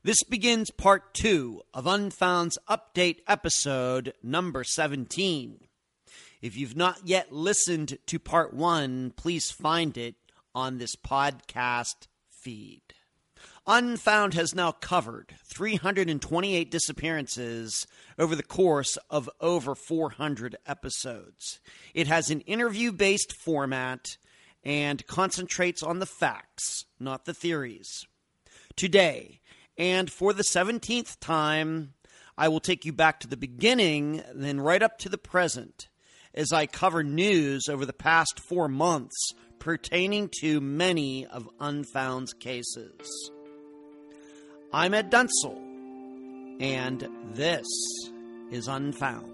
This begins part 2 of Unfound's update episode number 17. If you've not yet listened to part 1, please find it on this podcast feed. Unfound has now covered 328 disappearances over the course of over 400 episodes. It has an interview-based format and concentrates on the facts, not the theories. Today, and for the 17th time, I will take you back to the beginning, then right up to the present, as I cover news over the past 4 months pertaining to many of Unfound's cases. I'm Ed Dunsel, and this is Unfound.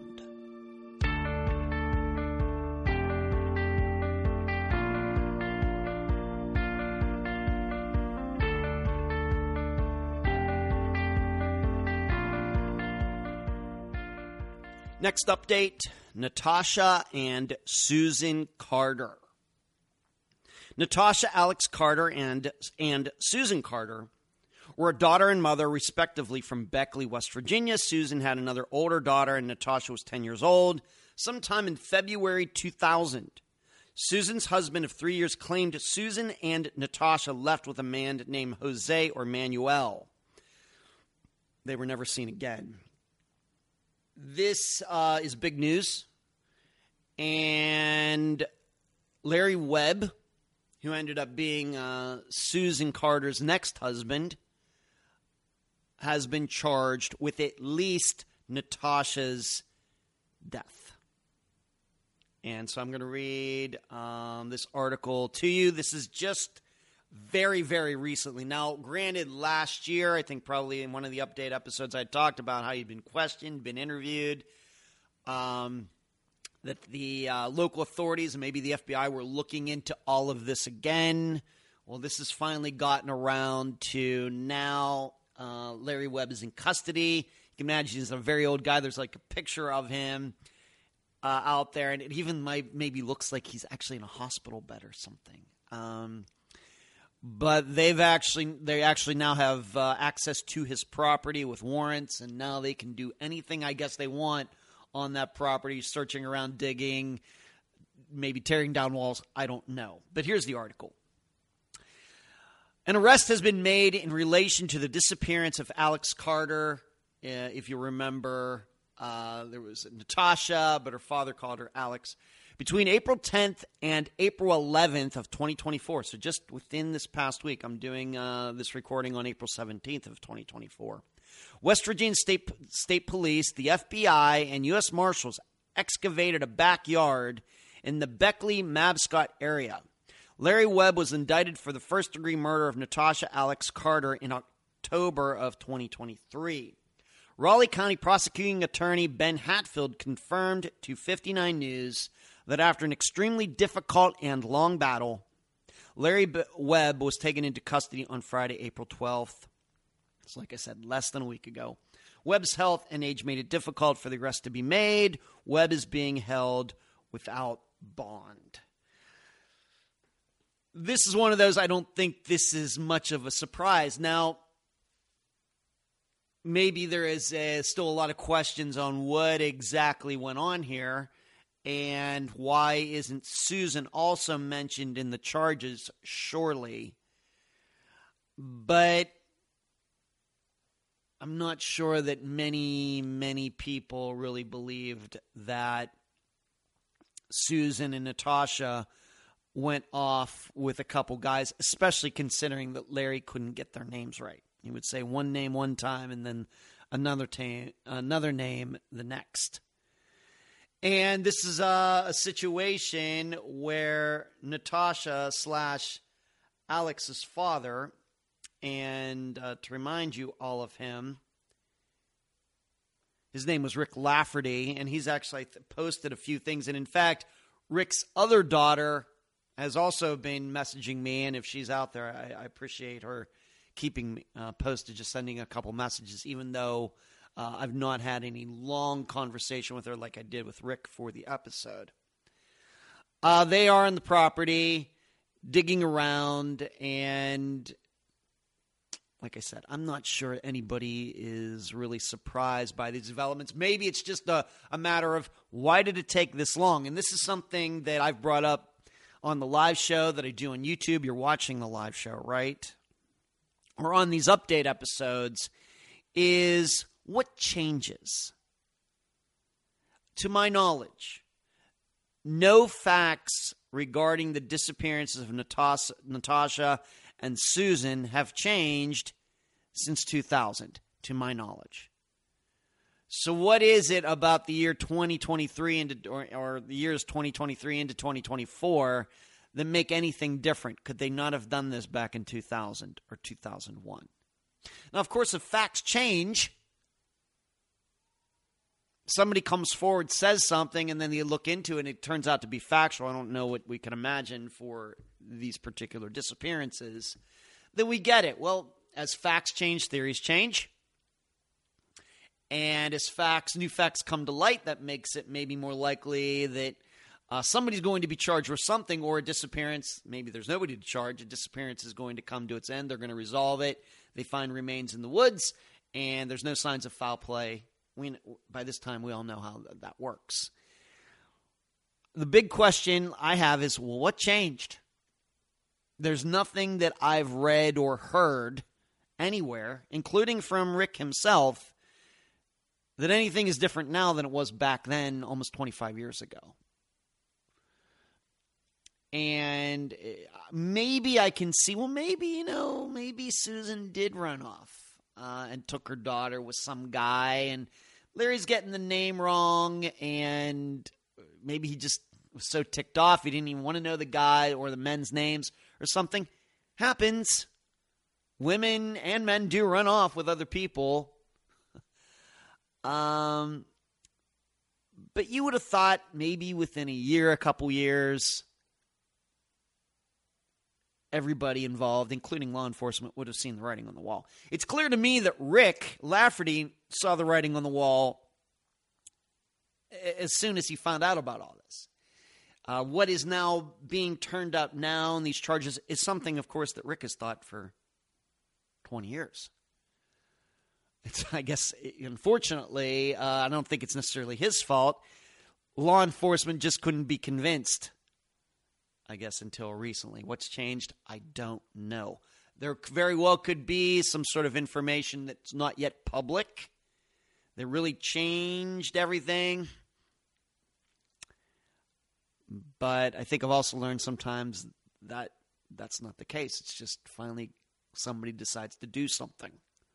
Next update, Natasha and Susan Carter. Natasha Alex Carter and Susan Carter were a daughter and mother, respectively, from Beckley, West Virginia. Susan had another older daughter, and Natasha was 10 years old. Sometime in February 2000, Susan's husband of 3 years claimed Susan and Natasha left with a man named Jose or Manuel. They were never seen again. This is big news, and Larry Webb, who ended up being Susan Carter's next husband, has been charged with at least Natasha's death. And so I'm going to read this article to you. This is just very, very recently. Now, granted, last year, I think probably in one of the update episodes, I talked about how he'd been questioned, been interviewed, that the local authorities and maybe the FBI were looking into all of this again. Well, this has finally gotten around to now. Larry Webb is in custody. You can imagine he's a very old guy. There's like a picture of him out there, and it even maybe looks like he's actually in a hospital bed or something. But they actually now have access to his property with warrants, and now they can do anything I guess they want on that property, searching around, digging, maybe tearing down walls. I don't know. But here's the article. An arrest has been made in relation to the disappearance of Alex Carter. If you remember, there was Natasha, but her father called her Alex. Between April 10th and April 11th of 2024, so just within this past week, I'm doing this recording on April 17th of 2024. West Virginia State Police, the FBI, and U.S. Marshals excavated a backyard in the Beckley-Mabscott area. Larry Webb was indicted for the first-degree murder of Natasha Alex Carter in October of 2023. Raleigh County Prosecuting Attorney Ben Hatfield confirmed to 59 News that after an extremely difficult and long battle, Larry Webb was taken into custody on Friday, April 12th. It's like I said, less than a week ago. Webb's health and age made it difficult for the arrest to be made. Webb is being held without bond. This is one of those, I don't think this is much of a surprise. Now, maybe there is still a lot of questions on what exactly went on here. And why isn't Susan also mentioned in the charges? Surely. But I'm not sure that many people really believed that Susan and Natasha went off with a couple guys, especially considering that Larry couldn't get their names right. He would say one name one time and then another name the next. And this is a situation where Natasha / Alex's father, and to remind you all of him, his name was Rick Lafferty, and he's actually posted a few things. And in fact, Rick's other daughter has also been messaging me, and if she's out there, I appreciate her keeping me posted, just sending a couple messages, even though I've not had any long conversation with her like I did with Rick for the episode. They are on the property, digging around, and like I said, I'm not sure anybody is really surprised by these developments. Maybe it's just a matter of why did it take this long? And this is something that I've brought up on the live show that I do on YouTube. You're watching the live show, right? Or on these update episodes, is what changes? To my knowledge, no facts regarding the disappearances of Natasha and Susan have changed since 2000, to my knowledge. So what is it about the year 2023 or the years 2023 into 2024 that make anything different? Could they not have done this back in 2000 or 2001? Now, of course, if facts change, somebody comes forward, says something, and then you look into it and it turns out to be factual. I don't know what we can imagine for these particular disappearances. Then we get it. Well, as facts change, theories change. And as new facts come to light, that makes it maybe more likely that somebody's going to be charged with something, or a disappearance. Maybe there's nobody to charge. A disappearance is going to come to its end. They're going to resolve it. They find remains in the woods, and there's no signs of foul play. By this time, we all know how that works. The big question I have is, well, what changed? There's nothing that I've read or heard anywhere, including from Rick himself, that anything is different now than it was back then, almost 25 years ago. And maybe I can see, well, maybe Susan did run off and took her daughter with some guy, and Larry's getting the name wrong, and maybe he just was so ticked off he didn't even want to know the guy or the men's names or something. Happens. Women and men do run off with other people. But you would have thought maybe within a year, a couple years, everybody involved, including law enforcement, would have seen the writing on the wall. It's clear to me that Rick Lafferty saw the writing on the wall as soon as he found out about all this. What is now being turned up now in these charges is something, of course, that Rick has thought for 20 years. I guess, unfortunately, I don't think it's necessarily his fault. Law enforcement just couldn't be convinced, I guess, until recently. What's changed? I don't know. There very well could be some sort of information that's not yet public that really changed everything. But I think I've also learned sometimes that that's not the case. It's just finally somebody decides to do something.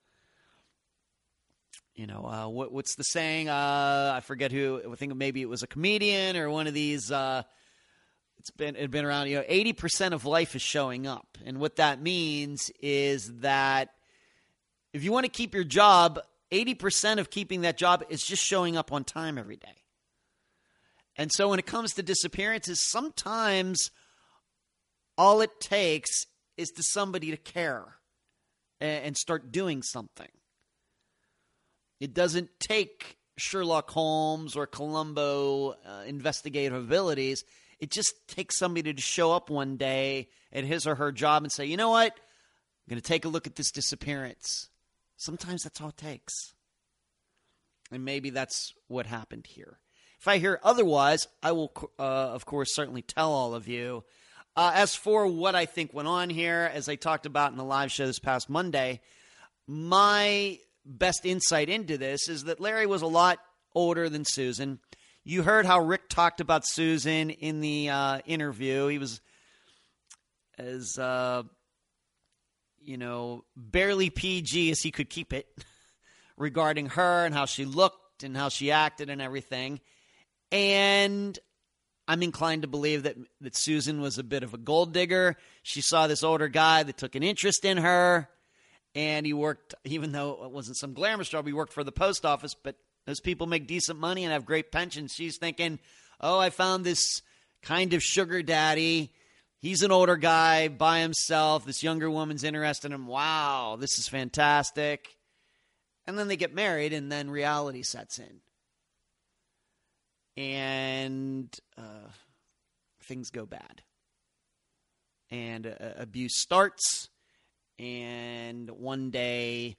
You know, what's the saying? I forget who. I think maybe it was a comedian or one of these. It's been around. 80% of life is showing up, and what that means is that if you want to keep your job, 80% of keeping that job is just showing up on time every day. And so when it comes to disappearances, sometimes all it takes is to somebody to care and start doing something. It doesn't take Sherlock Holmes or Columbo investigative abilities. It just takes somebody to show up one day at his or her job and say, you know what? I'm going to take a look at this disappearance. Sometimes that's all it takes. And maybe that's what happened here. If I hear otherwise, I will, of course, certainly tell all of you. As for what I think went on here, as I talked about in the live show this past Monday, my best insight into this is that Larry was a lot older than Susan. You heard how Rick talked about Susan in the interview. He was as, barely PG as he could keep it regarding her and how she looked and how she acted and everything. And I'm inclined to believe that Susan was a bit of a gold digger. She saw this older guy that took an interest in her. And he worked, even though it wasn't some glamorous job, he worked for the post office, but those people make decent money and have great pensions. She's thinking, oh, I found this kind of sugar daddy. He's an older guy by himself. This younger woman's interested in him. Wow, this is fantastic. And then they get married, and then reality sets in. And things go bad. And abuse starts. and one day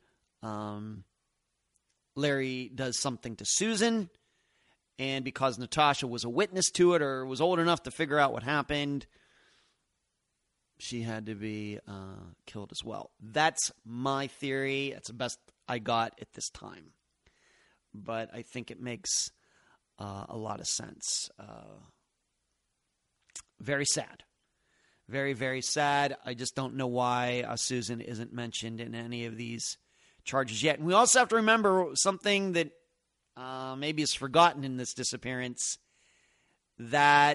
Larry does something to Susan, and because Natasha was a witness to it or was old enough to figure out what happened, she had to be killed as well. That's my theory. That's the best I got at this time. But I think it makes a lot of sense. Very sad. Very, very sad. I just don't know why Susan isn't mentioned in any of these charges yet. And we also have to remember something that maybe is forgotten in this disappearance, that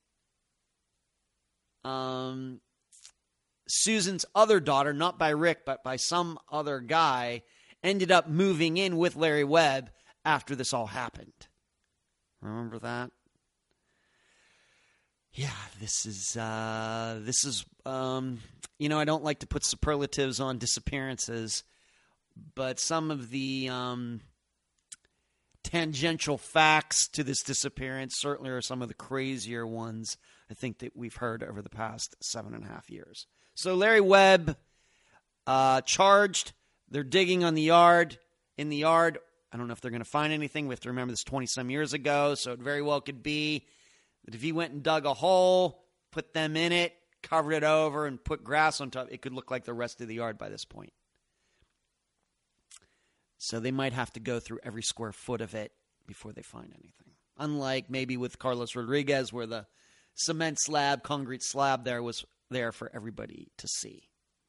Susan's other daughter, not by Rick, but by some other guy, ended up moving in with Larry Webb after this all happened. Remember that? Yeah, this is I don't like to put superlatives on disappearances, but some of the tangential facts to this disappearance certainly are some of the crazier ones I think that we've heard over the past 7.5 years. So Larry Webb charged. They're digging in the yard. I don't know if they're going to find anything. We have to remember this 20-some years ago, so it very well could be that if he went and dug a hole, put them in it, covered it over, and put grass on top, it could look like the rest of the yard by this point. So they might have to go through every square foot of it before they find anything. Unlike maybe with Carlos Rodriguez, where the cement slab, concrete slab there was there for everybody to see.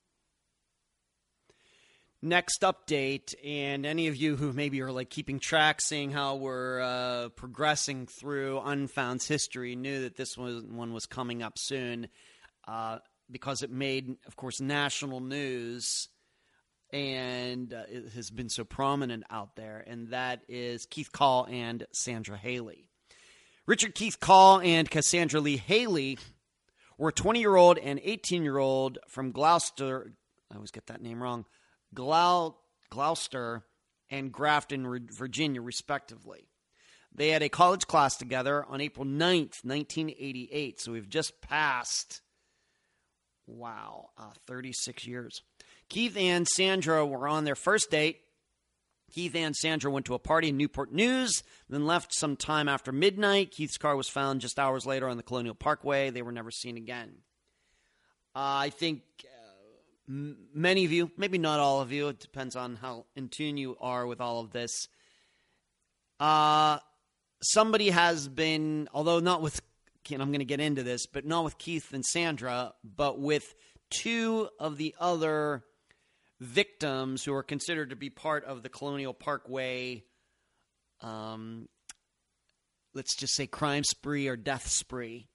Next update, and any of you who maybe are like keeping track, seeing how we're progressing through Unfound's history, knew that this one was coming up soon because it made, of course, national news, and it has been so prominent out there, and that is Keith Call and Sandra Haley. Richard Keith Call and Cassandra Lee Haley were a 20-year-old and 18-year-old from Gloucester. I always get that name wrong. Gloucester and Grafton, Virginia, respectively. They had a college class together on April 9th, 1988. So we've just passed, 36 years. Keith and Sandra were on their first date. Keith and Sandra went to a party in Newport News, then left some time after midnight. Keith's car was found just hours later on the Colonial Parkway. They were never seen again. I think many of you, maybe not all of you, it depends on how in tune you are with all of this. Somebody has been, although not with, and I'm going to get into this, but not with Keith and Sandra, but with two of the other victims who are considered to be part of the Colonial Parkway, let's just say crime spree or death spree.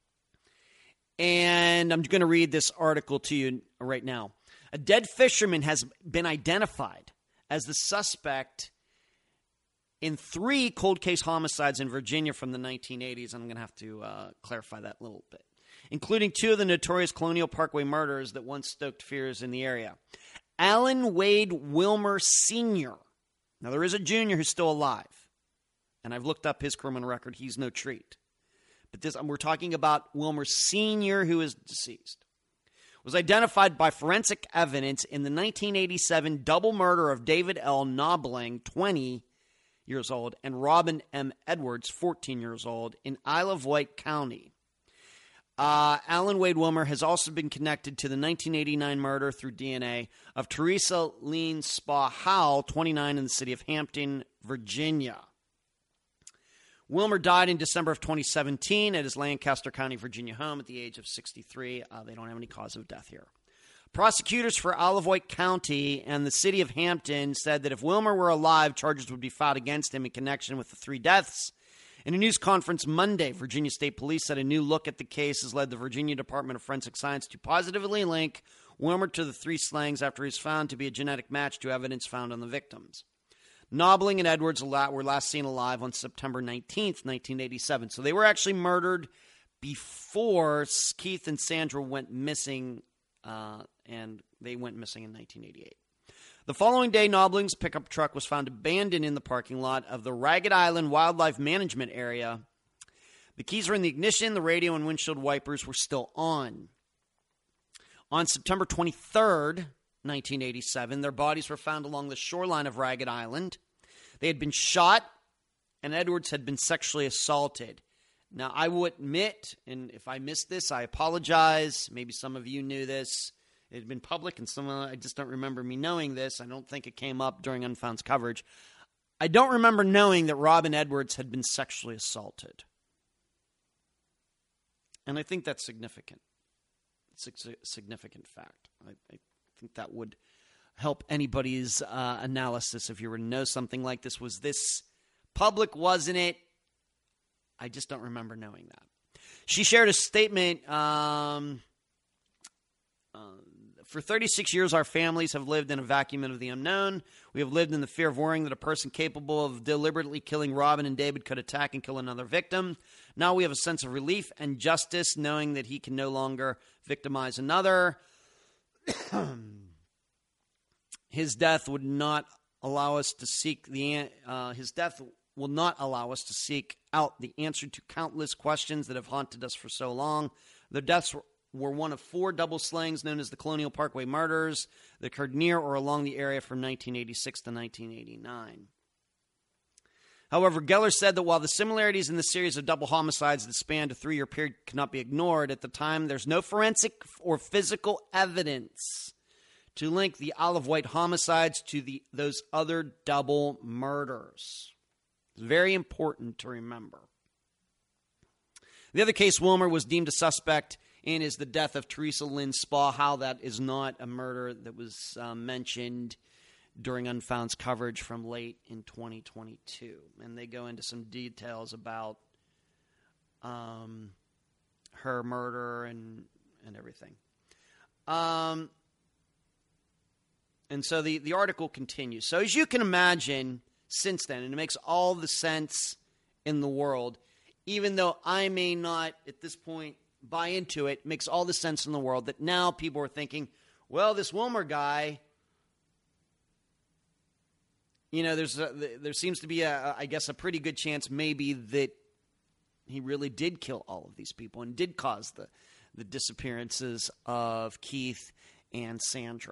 And I'm going to read this article to you right now. A dead fisherman has been identified as the suspect in 3 cold case homicides in Virginia from the 1980s. I'm going to have to clarify that a little bit, including 2 of the notorious Colonial Parkway murders that once stoked fears in the area. Alan Wade Wilmer Sr. Now, there is a junior who's still alive, and I've looked up his criminal record. He's no treat. But we're talking about Wilmer Sr., who is deceased, was identified by forensic evidence in the 1987 double murder of David L. Knobling, 20 years old, and Robin M. Edwards, 14 years old, in Isle of Wight County. Alan Wade Wilmer has also been connected to the 1989 murder through DNA of Teresa Lean Spa Howell, 29, in the city of Hampton, Virginia. Wilmer died in December of 2017 at his Lancaster County, Virginia home at the age of 63. They don't have any cause of death here. Prosecutors for Isle of Wight County and the city of Hampton said that if Wilmer were alive, charges would be filed against him in connection with the 3 deaths. In a news conference Monday, Virginia State Police said a new look at the case has led the Virginia Department of Forensic Science to positively link Wilmer to the 3 slayings after he's found to be a genetic match to evidence found on the victims. Knobling and Edwards were last seen alive on September 19th, 1987. So they were actually murdered before Keith and Sandra went missing, and they went missing in 1988. The following day, Knobling's pickup truck was found abandoned in the parking lot of the Ragged Island Wildlife Management Area. The keys were in the ignition, the radio and windshield wipers were still on. On September 23rd, 1987. Their bodies were found along the shoreline of Ragged Island. They had been shot, and Edwards had been sexually assaulted. Now, I will admit, and if I missed this, I apologize. Maybe some of you knew this. It had been public, and I just don't remember me knowing this. I don't think it came up during Unfound's coverage. I don't remember knowing that Robin Edwards had been sexually assaulted. And I think that's significant. It's a significant fact. I think that would help anybody's analysis if you were to know something like this. Was this public, wasn't it? I just don't remember knowing that. She shared a statement, for 36 years, our families have lived in a vacuum of the unknown. We have lived in the fear of worrying that a person capable of deliberately killing Robin and David could attack and kill another victim. Now we have a sense of relief and justice, knowing that he can no longer victimize another. His death would not allow us to seek his death will not allow us to seek out the answer to countless questions that have haunted us for so long. The deaths were one of 4 double slayings known as the Colonial Parkway murders that occurred near or along the area from 1986 to 1989. However, Geller said that while the similarities in the series of double homicides that spanned a 3-year period cannot be ignored, at the time there's no forensic or physical evidence to link the Olive White homicides to those other double murders. It's very important to remember. The other case Wilmer was deemed a suspect in is the death of Teresa Lynn Spa. How that is not a murder that was mentioned during Unfound's coverage from late in 2022. And they go into some details about her murder and everything. And so the article continues. So as you can imagine, since then, and it makes all the sense in the world, even though I may not at this point buy into it, makes all the sense in the world that now people are thinking, well, this Wilmer guy, you know, there seems to be I guess a pretty good chance maybe that he really did kill all of these people and did cause the disappearances of Keith and Sandra.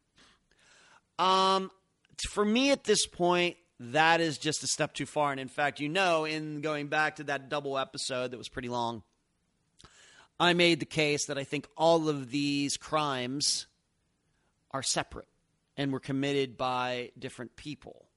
For me at this point, that is just a step too far. And in fact, you know, in going back to that double episode that was pretty long, I made the case that I think all of these crimes are separate and were committed by different people.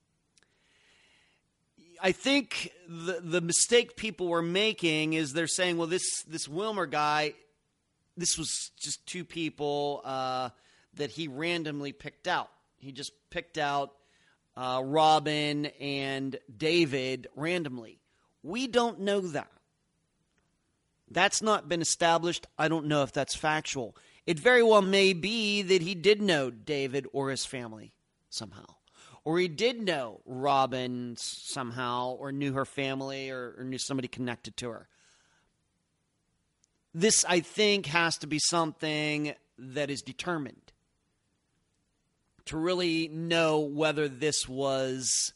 I think the mistake people were making is they're saying, well, this Wilmer guy, this was just 2 people that he randomly picked out. He just picked out Robin and David randomly. We don't know that. That's not been established. I don't know if that's factual. It very well may be that he did know David or his family somehow. Or he did know Robin somehow, or knew her family, or knew somebody connected to her. This, I think, has to be something that is determined to really know whether this was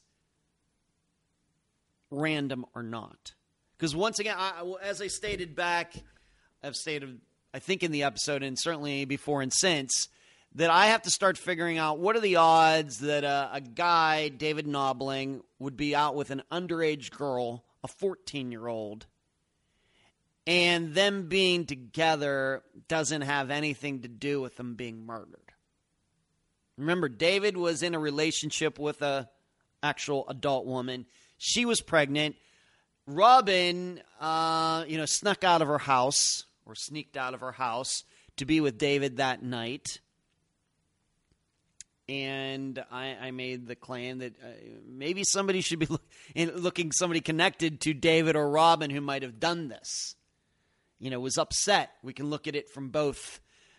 random or not. Because once again, as I stated back, I've stated, I think in the episode and certainly before and since, that I have to start figuring out what are the odds that a guy, David Knobling, would be out with an underage girl, a 14-year-old, and them being together doesn't have anything to do with them being murdered. Remember, David was in a relationship with a actual adult woman. She was pregnant. Robin, snuck out of her house, or sneaked out of her house to be with David that night. And I made the claim that maybe somebody should be looking somebody connected to David or Robin who might have done this. Was upset. We can look at it from both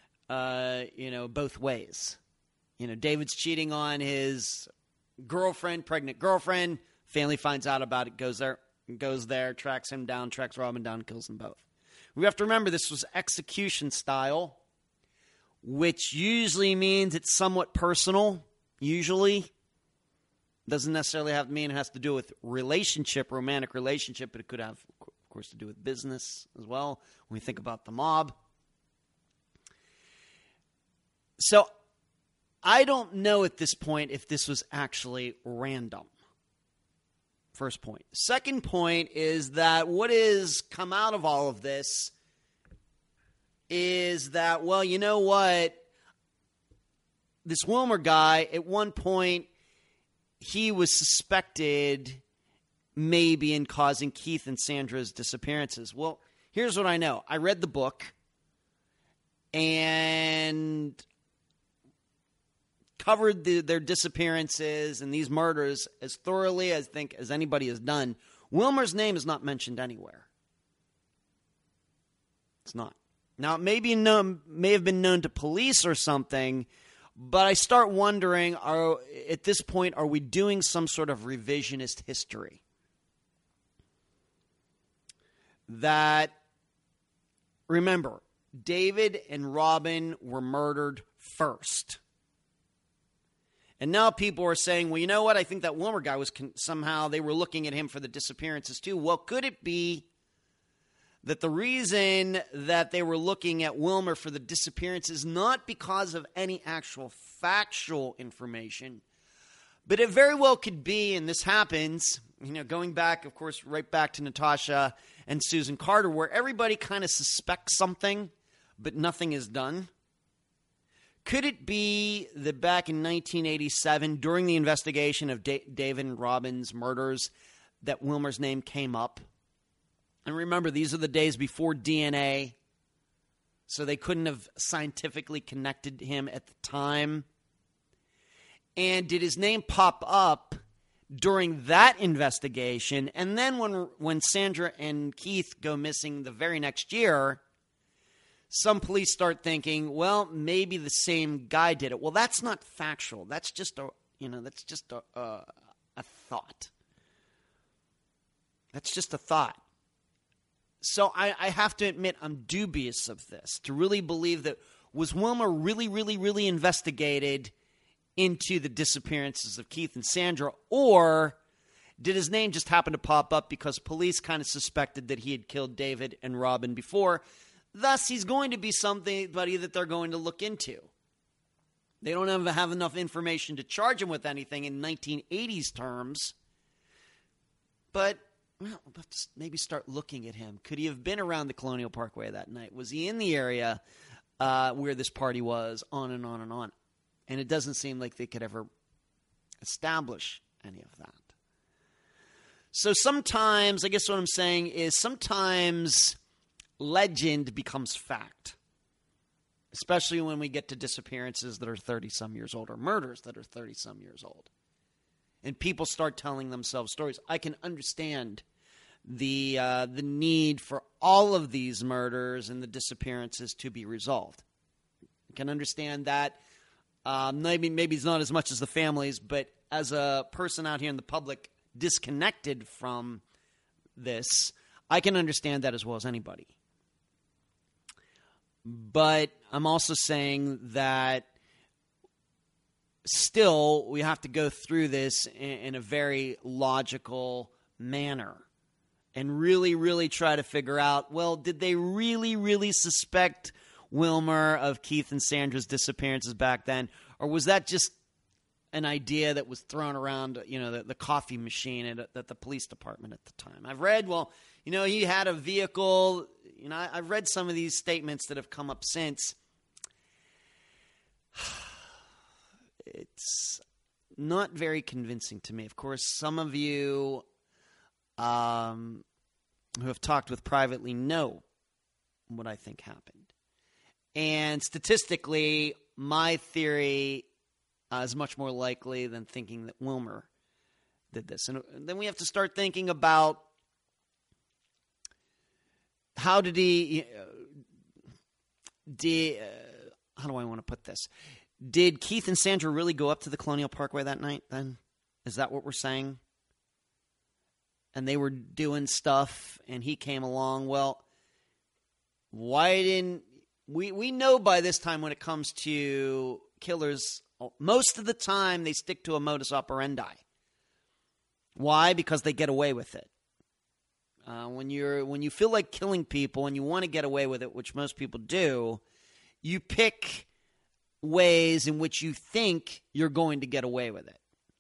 ways. David's cheating on his girlfriend, pregnant girlfriend. Family finds out about it, goes there, tracks him down, tracks Robin down, kills them both. We have to remember this was execution style, which usually means it's somewhat personal, usually. Doesn't necessarily have to mean it has to do with romantic relationship, but it could have, of course, to do with business as well when we think about the mob. So I don't know at this point if this was actually random. First point. Second point is that what has come out of all of this is that, well, you know what? This Wilmer guy, at one point, he was suspected maybe in causing Keith and Sandra's disappearances. Well, here's what I know. I read the book and covered their disappearances and these murders as thoroughly, I think, as anybody has done. Wilmer's name is not mentioned anywhere. It's not. Now, it may have been known to police or something, but I start wondering, at this point, are we doing some sort of revisionist history? That, remember, David and Robin were murdered first. And now people are saying, well, you know what? I think that Wilmer guy was somehow, they were looking at him for the disappearances too. Well, could it be that the reason that they were looking at Wilmer for the disappearances not because of any actual factual information, but it very well could be, and this happens, going back, of course, right back to Natasha and Susan Carter, where everybody kind of suspects something, but nothing is done? Could it be that back in 1987, during the investigation of David and Robin's murders, that Wilmer's name came up? And remember, these are the days before DNA, so they couldn't have scientifically connected him at the time. And did his name pop up during that investigation? And then when Sandra and Keith go missing the very next year, some police start thinking, well, maybe the same guy did it. Well, that's not factual. That's just a thought. That's just a thought. So I have to admit I'm dubious of this, to really believe that was Wilmer really, really, really investigated into the disappearances of Keith and Sandra, or did his name just happen to pop up because police kind of suspected that he had killed David and Robin before? Thus, he's going to be somebody that they're going to look into. They don't have enough information to charge him with anything in 1980s terms. But, well, let's maybe start looking at him. Could he have been around the Colonial Parkway that night? Was he in the area where this party was? On and on and on. And it doesn't seem like they could ever establish any of that. So sometimes, I guess what I'm saying is sometimes legend becomes fact, especially when we get to disappearances that are 30-some years old or murders that are 30-some years old. And people start telling themselves stories. I can understand the need for all of these murders and the disappearances to be resolved. I can understand that. Maybe it's not as much as the families, but as a person out here in the public disconnected from this, I can understand that as well as anybody. But I'm also saying that still we have to go through this in a very logical manner and really, really try to figure out, well, did they really, really suspect Wilmer of Keith and Sandra's disappearances back then? Or was that just an idea that was thrown around, the coffee machine at the police department at the time? I've read, he had a vehicle. I've read some of these statements that have come up since. It's not very convincing to me. Of course, some of you who have talked with privately know what I think happened. And statistically, my theory is much more likely than thinking that Wilmer did this. And then we have to start thinking about how did he how do I want to put this? Did Keith and Sandra really go up to the Colonial Parkway that night then? Is that what we're saying? And they were doing stuff and he came along. Well, why didn't we know by this time when it comes to killers, most of the time they stick to a modus operandi. Why? Because they get away with it. When you feel like killing people and you want to get away with it, which most people do, you pick ways in which you think you're going to get away with it.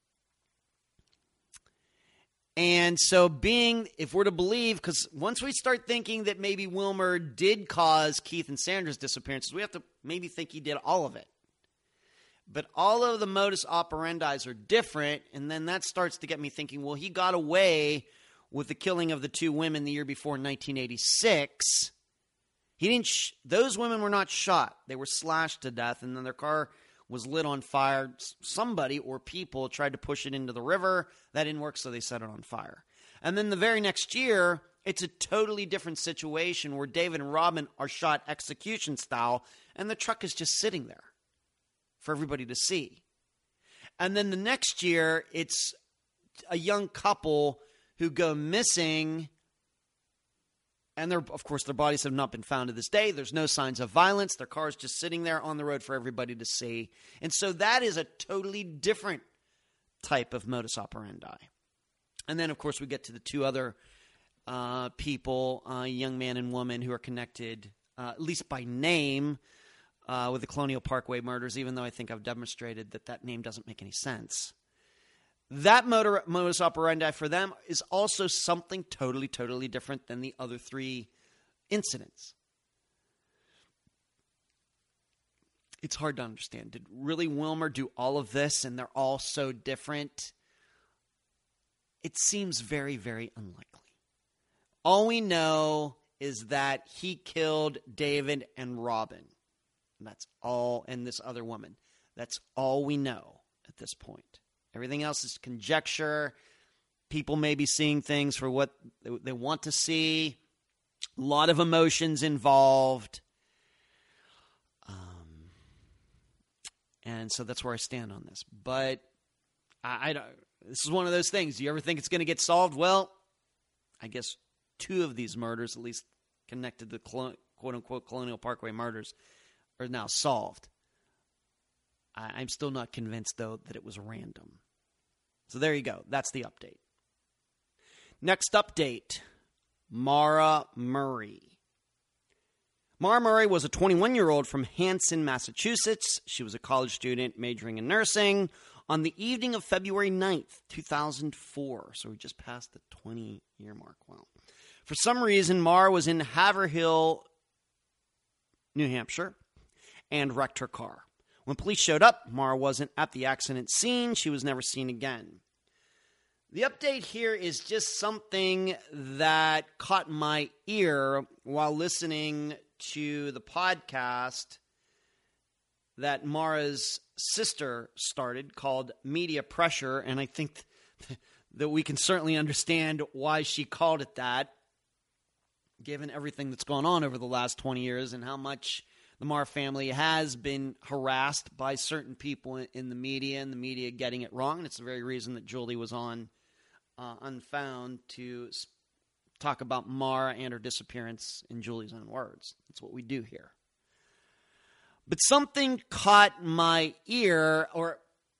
And so if we're to believe, because once we start thinking that maybe Wilmer did cause Keith and Sandra's disappearances, we have to maybe think he did all of it. But all of the modus operandi are different, and then that starts to get me thinking, well, he got away with the killing of the two women the year before in 1986. He didn't. Those women were not shot. They were slashed to death, and then their car was lit on fire. Somebody or people tried to push it into the river. That didn't work, so they set it on fire. And then the very next year, it's a totally different situation where David and Robin are shot execution style, and the truck is just sitting there for everybody to see. And then the next year, it's a young couple who go missing, and of course, their bodies have not been found to this day. There's no signs of violence. Their car is just sitting there on the road for everybody to see. And so that is a totally different type of modus operandi. And then, of course, we get to the two other people, young man and woman, who are connected, at least by name, with the Colonial Parkway murders, even though I think I've demonstrated that name doesn't make any sense. That modus operandi for them is also something totally, totally different than the other three incidents. It's hard to understand. Did really Wilmer do all of this and they're all so different? It seems very, very unlikely. All we know is that he killed David and Robin. And that's all, and this other woman. That's all we know at this point. Everything else is conjecture. People may be seeing things for what they want to see. A lot of emotions involved. And so that's where I stand on this. But I don't. This is one of those things. Do you ever think it's going to get solved? Well, I guess two of these murders, at least connected to quote-unquote Colonial Parkway murders, are now solved. I'm still not convinced, though, that it was random. So there you go. That's the update. Next update, Maura Murray. Maura Murray was a 21-year-old from Hanson, Massachusetts. She was a college student majoring in nursing on the evening of February 9th, 2004. So we just passed the 20-year mark. Wow. For some reason, Maura was in Haverhill, New Hampshire, and wrecked her car. When police showed up, Maura wasn't at the accident scene. She was never seen again. The update here is just something that caught my ear while listening to the podcast that Maura's sister started called Media Pressure, and I think that we can certainly understand why she called it that, given everything that's gone on over the last 20 years and how much the Maura family has been harassed by certain people in the media, and the media getting it wrong. And it's the very reason that Julie was on Unfound to talk about Maura and her disappearance in Julie's own words. That's what we do here. But something caught my ear, or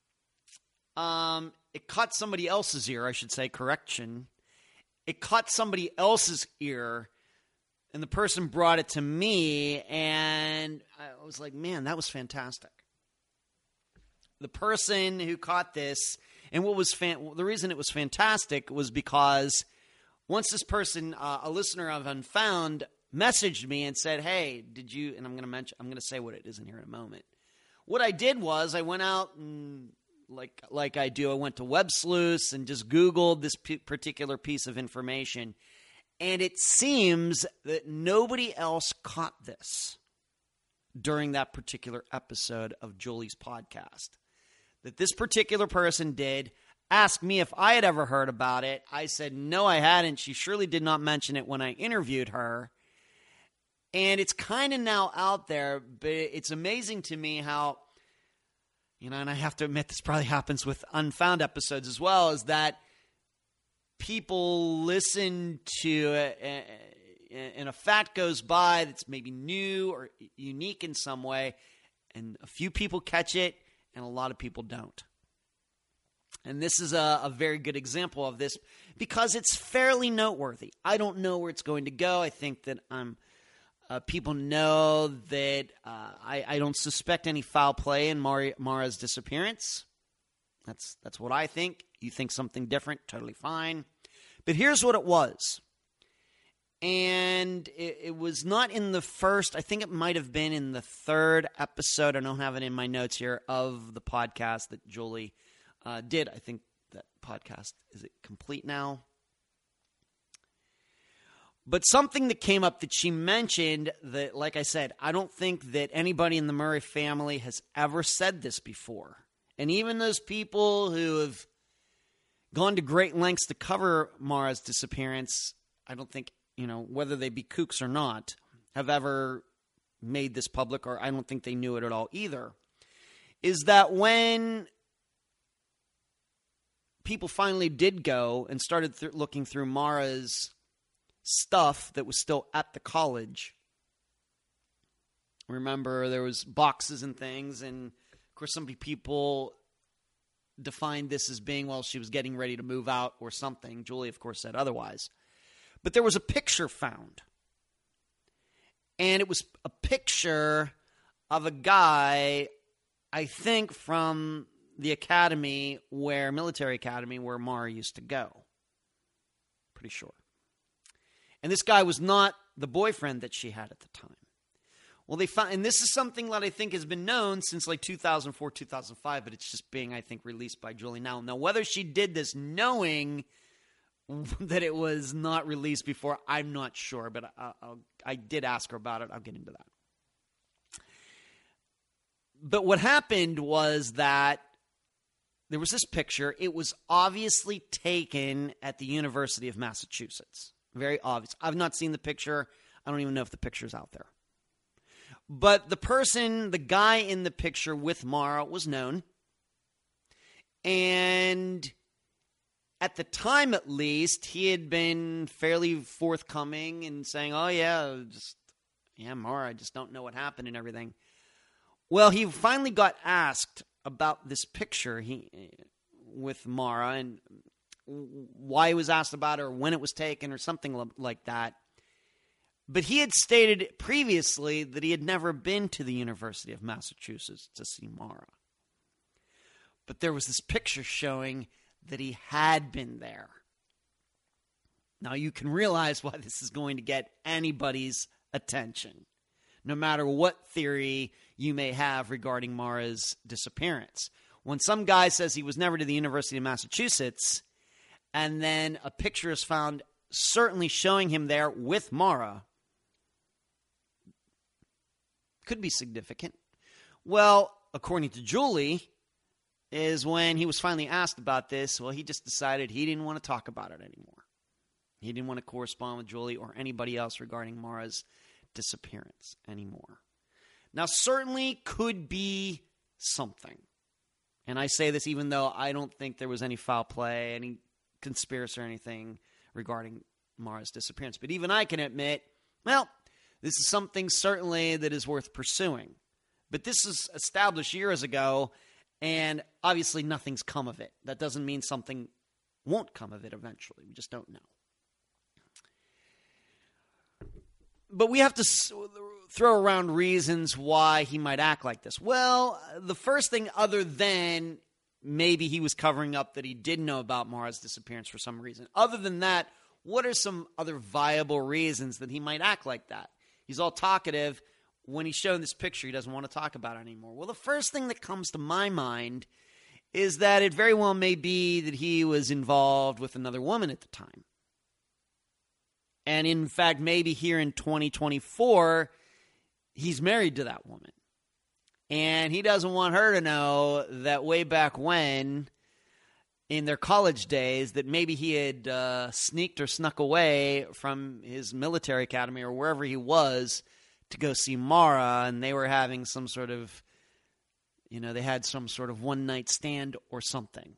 it caught somebody else's ear, I should say, correction. It caught somebody else's ear, and the person brought it to me, and I was like, man, that was fantastic. The person who caught this, and what was the reason it was fantastic was because once this person, a listener of Unfound, messaged me and said, hey, did you, and I'm going to say what it is in here in a moment. What I did was I went out and, like I do, I went to Web Sleuths and just Googled this particular piece of information. And it seems that nobody else caught this during that particular episode of Julie's podcast. That this particular person did ask me if I had ever heard about it. I said, no, I hadn't. She surely did not mention it when I interviewed her. And it's kind of now out there, but it's amazing to me how, and I have to admit this probably happens with Unfound episodes as well, is that people listen to it, and a fact goes by that's maybe new or unique in some way, and a few people catch it, and a lot of people don't. And this is a very good example of this because it's fairly noteworthy. I don't know where it's going to go. I think that People know that I don't suspect any foul play in Mara's disappearance. That's what I think. You think something different, totally fine. But here's what it was. And it was not in the first, I think it might have been in the third episode, I don't have it in my notes here, of the podcast that Julie did. I think that podcast, is it complete now? But something that came up that she mentioned that, like I said, I don't think that anybody in the Murray family has ever said this before. And even those people who have gone to great lengths to cover Mara's disappearance, I don't think, whether they be kooks or not, have ever made this public, or I don't think they knew it at all either, is that when people finally did go and started looking through Mara's stuff that was still at the college, remember there was boxes and things, and of course some people defined this as being, well, she was getting ready to move out or something. Julie, of course, said otherwise. But there was a picture found. And it was a picture of a guy, I think, from the academy military academy where Mara used to go. Pretty sure. And this guy was not the boyfriend that she had at the time. Well, they found, and this is something that I think has been known since like 2004, 2005, but it's just being, I think, released by Julie now. Now, whether she did this knowing that it was not released before, I'm not sure, but I did ask her about it. I'll get into that. But what happened was that there was this picture. It was obviously taken at the University of Massachusetts. Very obvious. I've not seen the picture. I don't even know if the picture's out there. But the guy in the picture with Mara was known. And at the time, at least, he had been fairly forthcoming and saying, oh, Mara, I just don't know what happened and everything. Well, he finally got asked about this picture with Mara and why he was asked about it or when it was taken or something like that. But he had stated previously that he had never been to the University of Massachusetts to see Mara. But there was this picture showing that he had been there. Now you can realize why this is going to get anybody's attention, no matter what theory you may have regarding Mara's disappearance. When some guy says he was never to the University of Massachusetts, and then a picture is found certainly showing him there with Mara, could be significant. Well, according to Julie, is when he was finally asked about this, well, he just decided he didn't want to talk about it anymore. He didn't want to correspond with Julie or anybody else regarding Mara's disappearance anymore. Now, certainly could be something. And I say this even though I don't think there was any foul play, any conspiracy or anything regarding Mara's disappearance. But even I can admit, well, this is something certainly that is worth pursuing. But this was established years ago, and obviously nothing's come of it. That doesn't mean something won't come of it eventually. We just don't know. But we have to throw around reasons why he might act like this. Well, the first thing, other than maybe he was covering up that he didn't know about Mara's disappearance for some reason. Other than that, what are some other viable reasons that he might act like that? He's all talkative. When he's shown this picture, he doesn't want to talk about it anymore. Well, the first thing that comes to my mind is that it very well may be that he was involved with another woman at the time. And in fact, maybe here in 2024, he's married to that woman. And he doesn't want her to know that way back when, in their college days, that maybe he had sneaked or snuck away from his military academy or wherever he was to go see Mara, and they were having some sort of, they had some sort of one-night stand or something.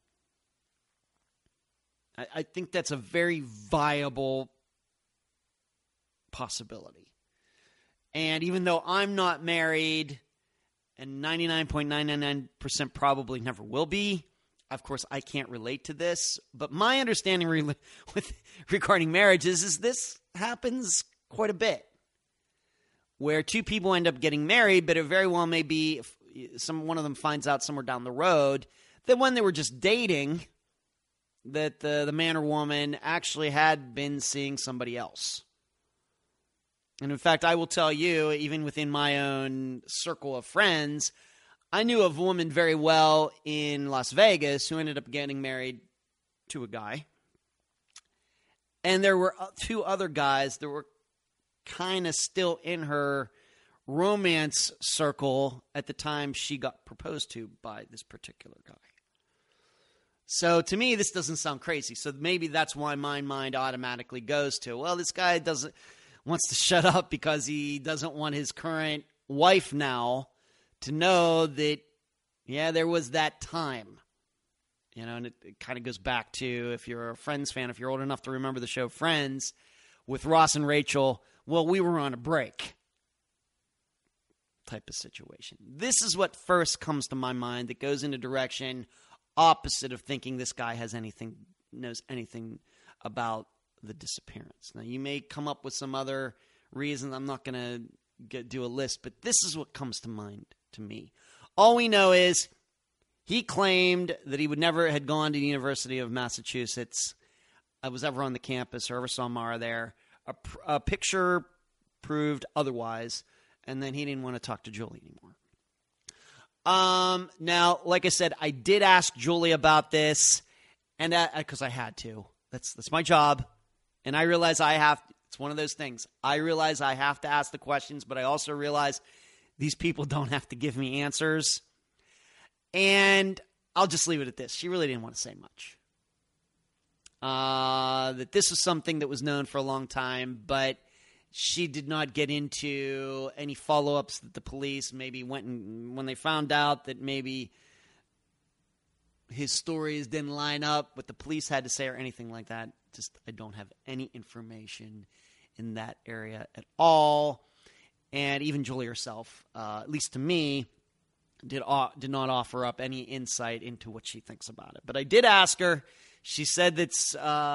I think that's a very viable possibility. And even though I'm not married, and 99.999% probably never will be, of course, I can't relate to this, but my understanding regarding marriages is this happens quite a bit. where two people end up getting married, but it very well may be if one of them finds out somewhere down the road that when they were just dating, that the man or woman actually had been seeing somebody else. And in fact, I will tell you, even within my own circle of friends, I knew of a woman very well in Las Vegas who ended up getting married to a guy. And there were two other guys that were kind of still in her romance circle at the time she got proposed to by this particular guy. So to me, this doesn't sound crazy. So maybe that's why my mind automatically goes to, well, this guy wants to shut up because he doesn't want his current wife now to know that, yeah, there was that time. You know, and it kind of goes back to, if you're a Friends fan, if you're old enough to remember the show Friends, with Ross and Rachel, well, we were on a break type of situation. This is what first comes to my mind that goes in a direction opposite of thinking this guy knows anything about the disappearance. Now, you may come up with some other reason. I'm not going to do a list, but this is what comes to mind to me. All we know is he claimed that he would never had gone to the University of Massachusetts. I was ever on the campus or ever saw Mara there. A picture proved otherwise, and then he didn't want to talk to Julie anymore. Now, like I said, I did ask Julie about this, and because I had to. That's my job, and I realize it's one of those things. I realize I have to ask the questions, but I also realize these people don't have to give me answers. And I'll just leave it at this. She really didn't want to say much. That this was something that was known for a long time, but she did not get into any follow-ups that the police maybe went and when they found out that maybe his stories didn't line up what the police had to say or anything like that. Just, I don't have any information in that area at all. And even Julie herself, at least to me, did not offer up any insight into what she thinks about it. But I did ask her. She said that's,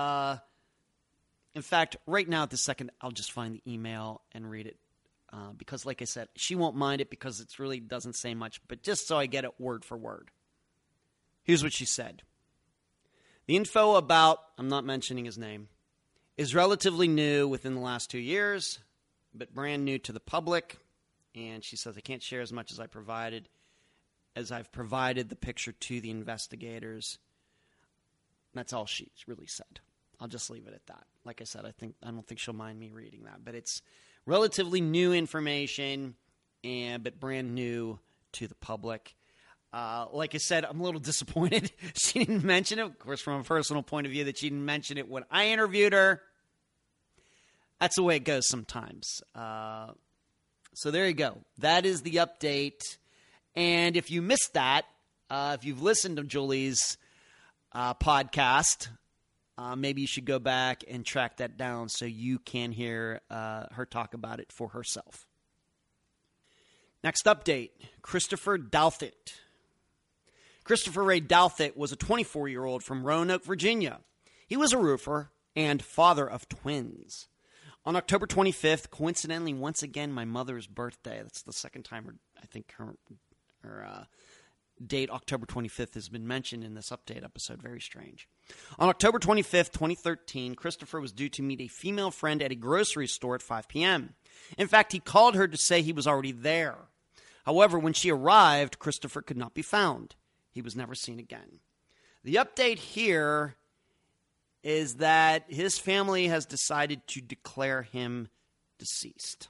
in fact, right now at this second, I'll just find the email and read it. Because like I said, she won't mind it because it really doesn't say much. But just so I get it word for word. Here's what she said. The info about, I'm not mentioning his name, is relatively new within the last 2 years, but brand new to the public. And she says, I can't share as much as I've provided the picture to the investigators. That's all she's really said. I'll just leave it at that. Like I said, I don't think she'll mind me reading that. But it's relatively new information, but brand new to the public. Like I said, I'm a little disappointed she didn't mention it. Of course, from a personal point of view, that she didn't mention it when I interviewed her. That's the way it goes sometimes. So there you go. That is the update. And if you missed that, if you've listened to Julie's podcast, maybe you should go back and track that down so you can hear her talk about it for herself. Next update, Christopher Douthit. Christopher Ray Douthit was a 24-year-old from Roanoke, Virginia. He was a roofer and father of twins. On October 25th, coincidentally, once again, my mother's birthday. That's the second time I think her date, October 25th, has been mentioned in this update episode. Very strange. On October 25th, 2013, Christopher was due to meet a female friend at a grocery store at 5 p.m. In fact, he called her to say he was already there. However, when she arrived, Christopher could not be found. He was never seen again. The update here is that his family has decided to declare him deceased.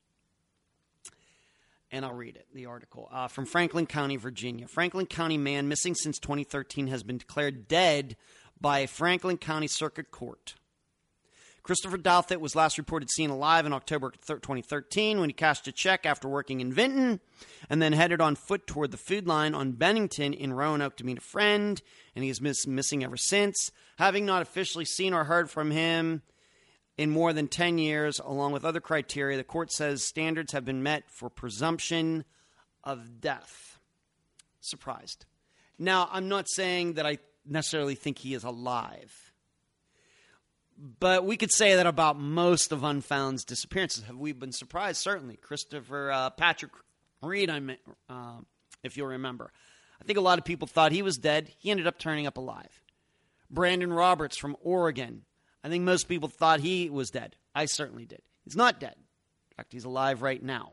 And I'll read it, the article. From Franklin County, Virginia. Franklin County man missing since 2013 has been declared dead by Franklin County Circuit Court. Christopher Douthit was last reported seen alive in October 2013 when he cashed a check after working in Vinton and then headed on foot toward the food line on Bennington in Roanoke to meet a friend, and he is missing ever since. Having not officially seen or heard from him in more than 10 years, along with other criteria, the court says standards have been met for presumption of death. Surprised. Now, I'm not saying that I necessarily think he is alive. But we could say that about most of Unfound's disappearances. Have we been surprised? Certainly. Christopher Patrick Reed, if you'll remember. I think a lot of people thought he was dead. He ended up turning up alive. Brandon Roberts from Oregon. I think most people thought he was dead. I certainly did. He's not dead. In fact, he's alive right now.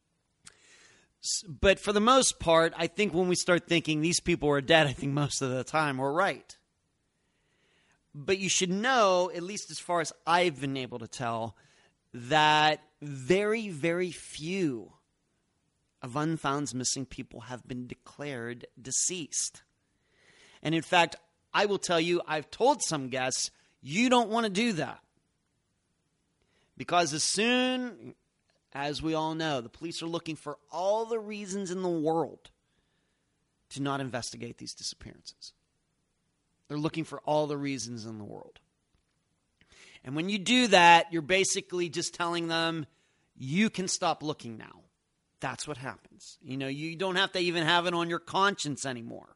But for the most part, I think when we start thinking these people are dead, I think most of the time we're right. But you should know, at least as far as I've been able to tell, that very, very few of Unfound's missing people have been declared deceased. And in fact, I will tell you, I've told some guests, you don't want to do that. Because as soon as we all know, the police are looking for all the reasons in the world to not investigate these disappearances. They're looking for all the reasons in the world. And when you do that, you're basically just telling them, you can stop looking now. That's what happens. You know, you don't have to even have it on your conscience anymore.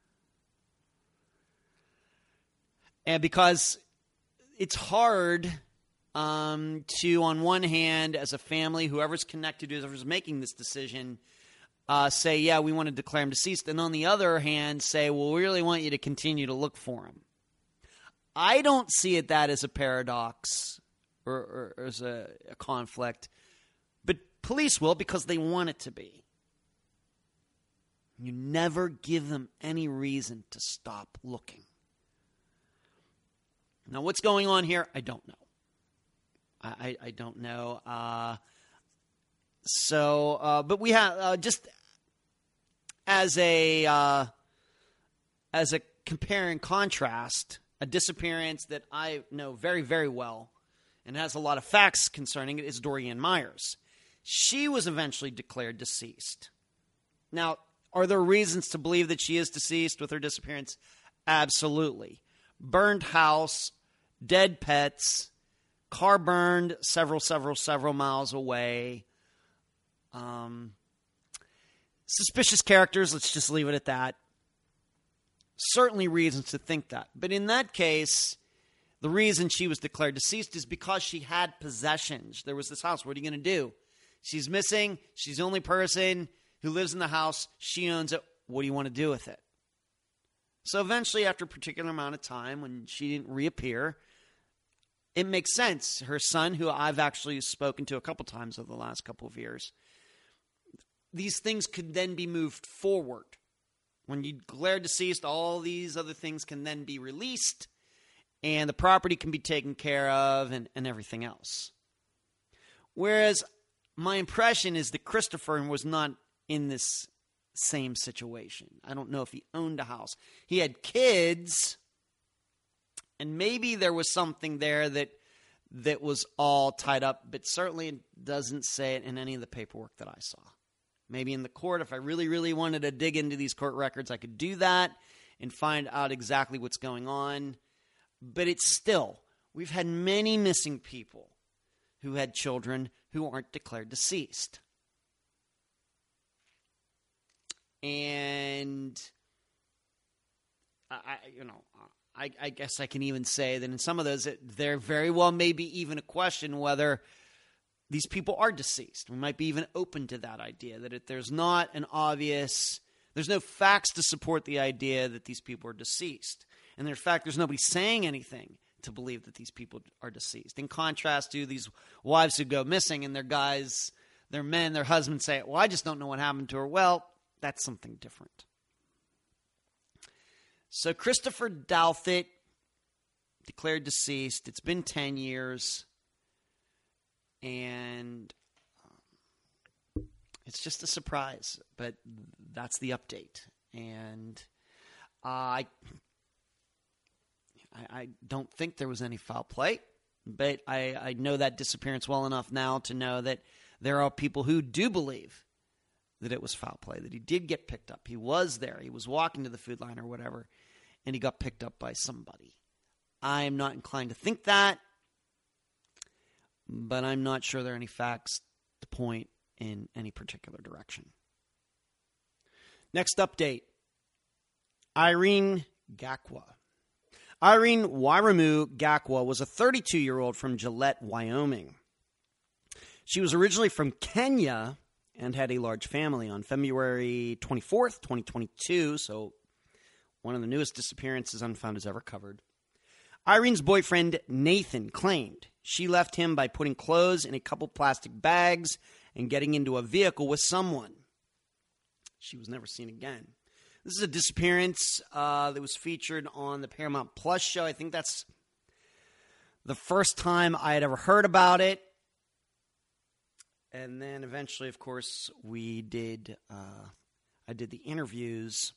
And because it's hard to, on one hand, as a family, whoever's connected to whoever's making this decision, say, yeah, we want to declare him deceased. And on the other hand, say, well, we really want you to continue to look for him. I don't see that as a paradox or as a conflict. But police will, because they want it to be. You never give them any reason to stop looking. Now, what's going on here? I don't know. I don't know. But we have just as a compare and contrast, a disappearance that I know very, very well and has a lot of facts concerning it is Dorian Myers. She was eventually declared deceased. Now, are there reasons to believe that she is deceased with her disappearance? Absolutely. Burned house, dead pets, car burned several miles away. Suspicious characters, let's just leave it at that. Certainly reasons to think that. But in that case, the reason she was declared deceased is because she had possessions. There was this house. What are you going to do? She's missing. She's the only person who lives in the house. She owns it. What do you want to do with it? So eventually, after a particular amount of time, when she didn't reappear, it makes sense. Her son, who I've actually spoken to a couple times over the last couple of years, these things could then be moved forward. When you declare deceased, all these other things can then be released, and the property can be taken care of and everything else. Whereas my impression is that Christopher was not in this same situation. I don't know if he owned a house. He had kids, and maybe there was something there that was all tied up, but certainly it doesn't say it in any of the paperwork that I saw. Maybe in the court, if I really, really wanted to dig into these court records, I could do that and find out exactly what's going on. But it's still, we've had many missing people who had children who aren't declared deceased. And I guess I can even say that in some of those, there very well may be even a question whether these people are deceased. We might be even open to that idea, that there's not an obvious, there's no facts to support the idea that these people are deceased. And in fact, there's nobody saying anything to believe that these people are deceased. In contrast to these wives who go missing and their guys, their men, their husbands say, well, I just don't know what happened to her. Well, that's something different. So Christopher Douthit declared deceased. It's been 10 years. And it's just a surprise, but that's the update. And I don't think there was any foul play, but I know that disappearance well enough now to know that there are people who do believe that it was foul play, that he did get picked up. He was there. He was walking to the food line or whatever, and he got picked up by somebody. I am not inclined to think that, but I'm not sure there are any facts to point in any particular direction. Next update, Irene Gakwa. Irene Wairimu Gakwa was a 32-year-old from Gillette, Wyoming. She was originally from Kenya and had a large family. On February 24th, 2022, so one of the newest disappearances Unfound has ever covered, Irene's boyfriend, Nathan, claimed she left him by putting clothes in a couple plastic bags and getting into a vehicle with someone. She was never seen again. This is a disappearance that was featured on the Paramount Plus show. I think that's the first time I had ever heard about it. And then eventually, of course, I did the interviews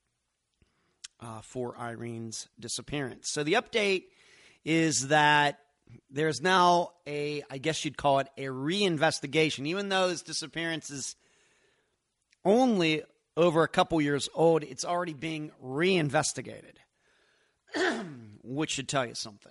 for Irene's disappearance. So the update is that there's now I guess you'd call it a reinvestigation. Even though this disappearance is only over a couple years old, it's already being reinvestigated, which should tell you something.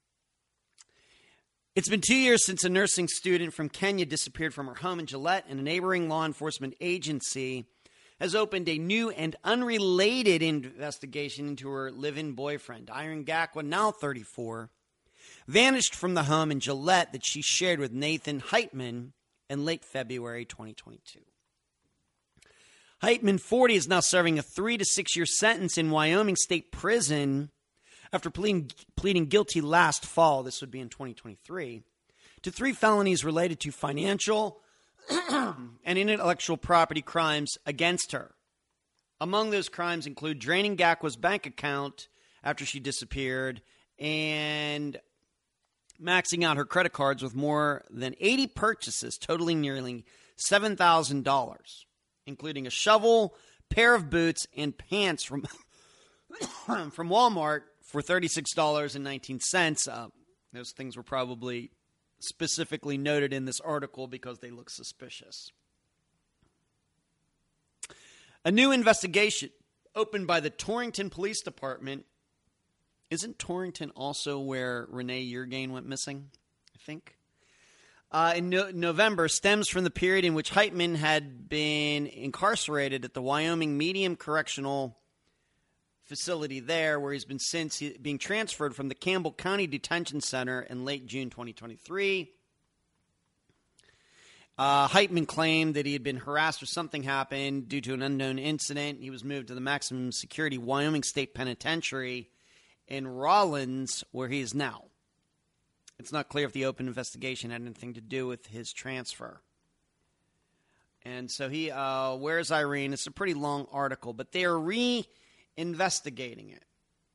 It's been 2 years since a nursing student from Kenya disappeared from her home in Gillette, and a neighboring law enforcement agency has opened a new and unrelated investigation into her live-in boyfriend. Irene Gakwa, now 34, vanished from the home in Gillette that she shared with Nathan Heitman in late February 2022. Heitman, 40, is now serving a 3 to 6 year sentence in Wyoming State Prison after pleading guilty last fall, this would be in 2023, to 3 felonies related to financial and intellectual property crimes against her. Among those crimes include draining Gakwa's bank account after she disappeared and maxing out her credit cards with more than 80 purchases totaling nearly $7,000. Including a shovel, pair of boots, and pants from Walmart for $36.19. Those things were probably specifically noted in this article because they look suspicious. A new investigation opened by the Torrington Police Department. Isn't Torrington also where Renee Yergain went missing, I think? In November stems from the period in which Heitman had been incarcerated at the Wyoming Medium Correctional Facility there, where he's been since being transferred from the Campbell County Detention Center in late June 2023. Heitman claimed that he had been harassed or something happened due to an unknown incident. He was moved to the maximum security Wyoming State Penitentiary in Rawlins, where he is now. It's not clear if the open investigation had anything to do with his transfer. And so where's Irene? It's a pretty long article, but they're reinvestigating it.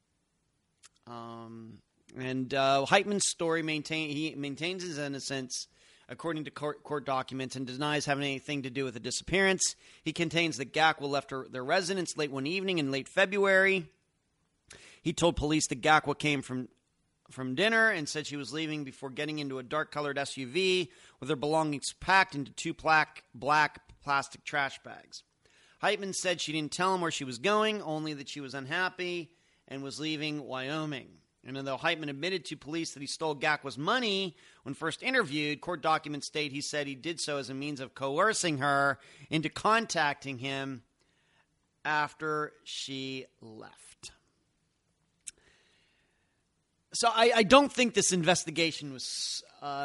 Heitman's story maintains his innocence, according to court documents, and denies having anything to do with the disappearance. He contains that Gakwa left their residence late one evening in late February. He told police that Gakwa came from dinner and said she was leaving before getting into a dark-colored SUV with her belongings packed into 2 black plastic trash bags. Heitman said she didn't tell him where she was going, only that she was unhappy and was leaving Wyoming. And although Heitman admitted to police that he stole Gakwa's money when first interviewed, court documents state he said he did so as a means of coercing her into contacting him after she left. So I don't think this investigation was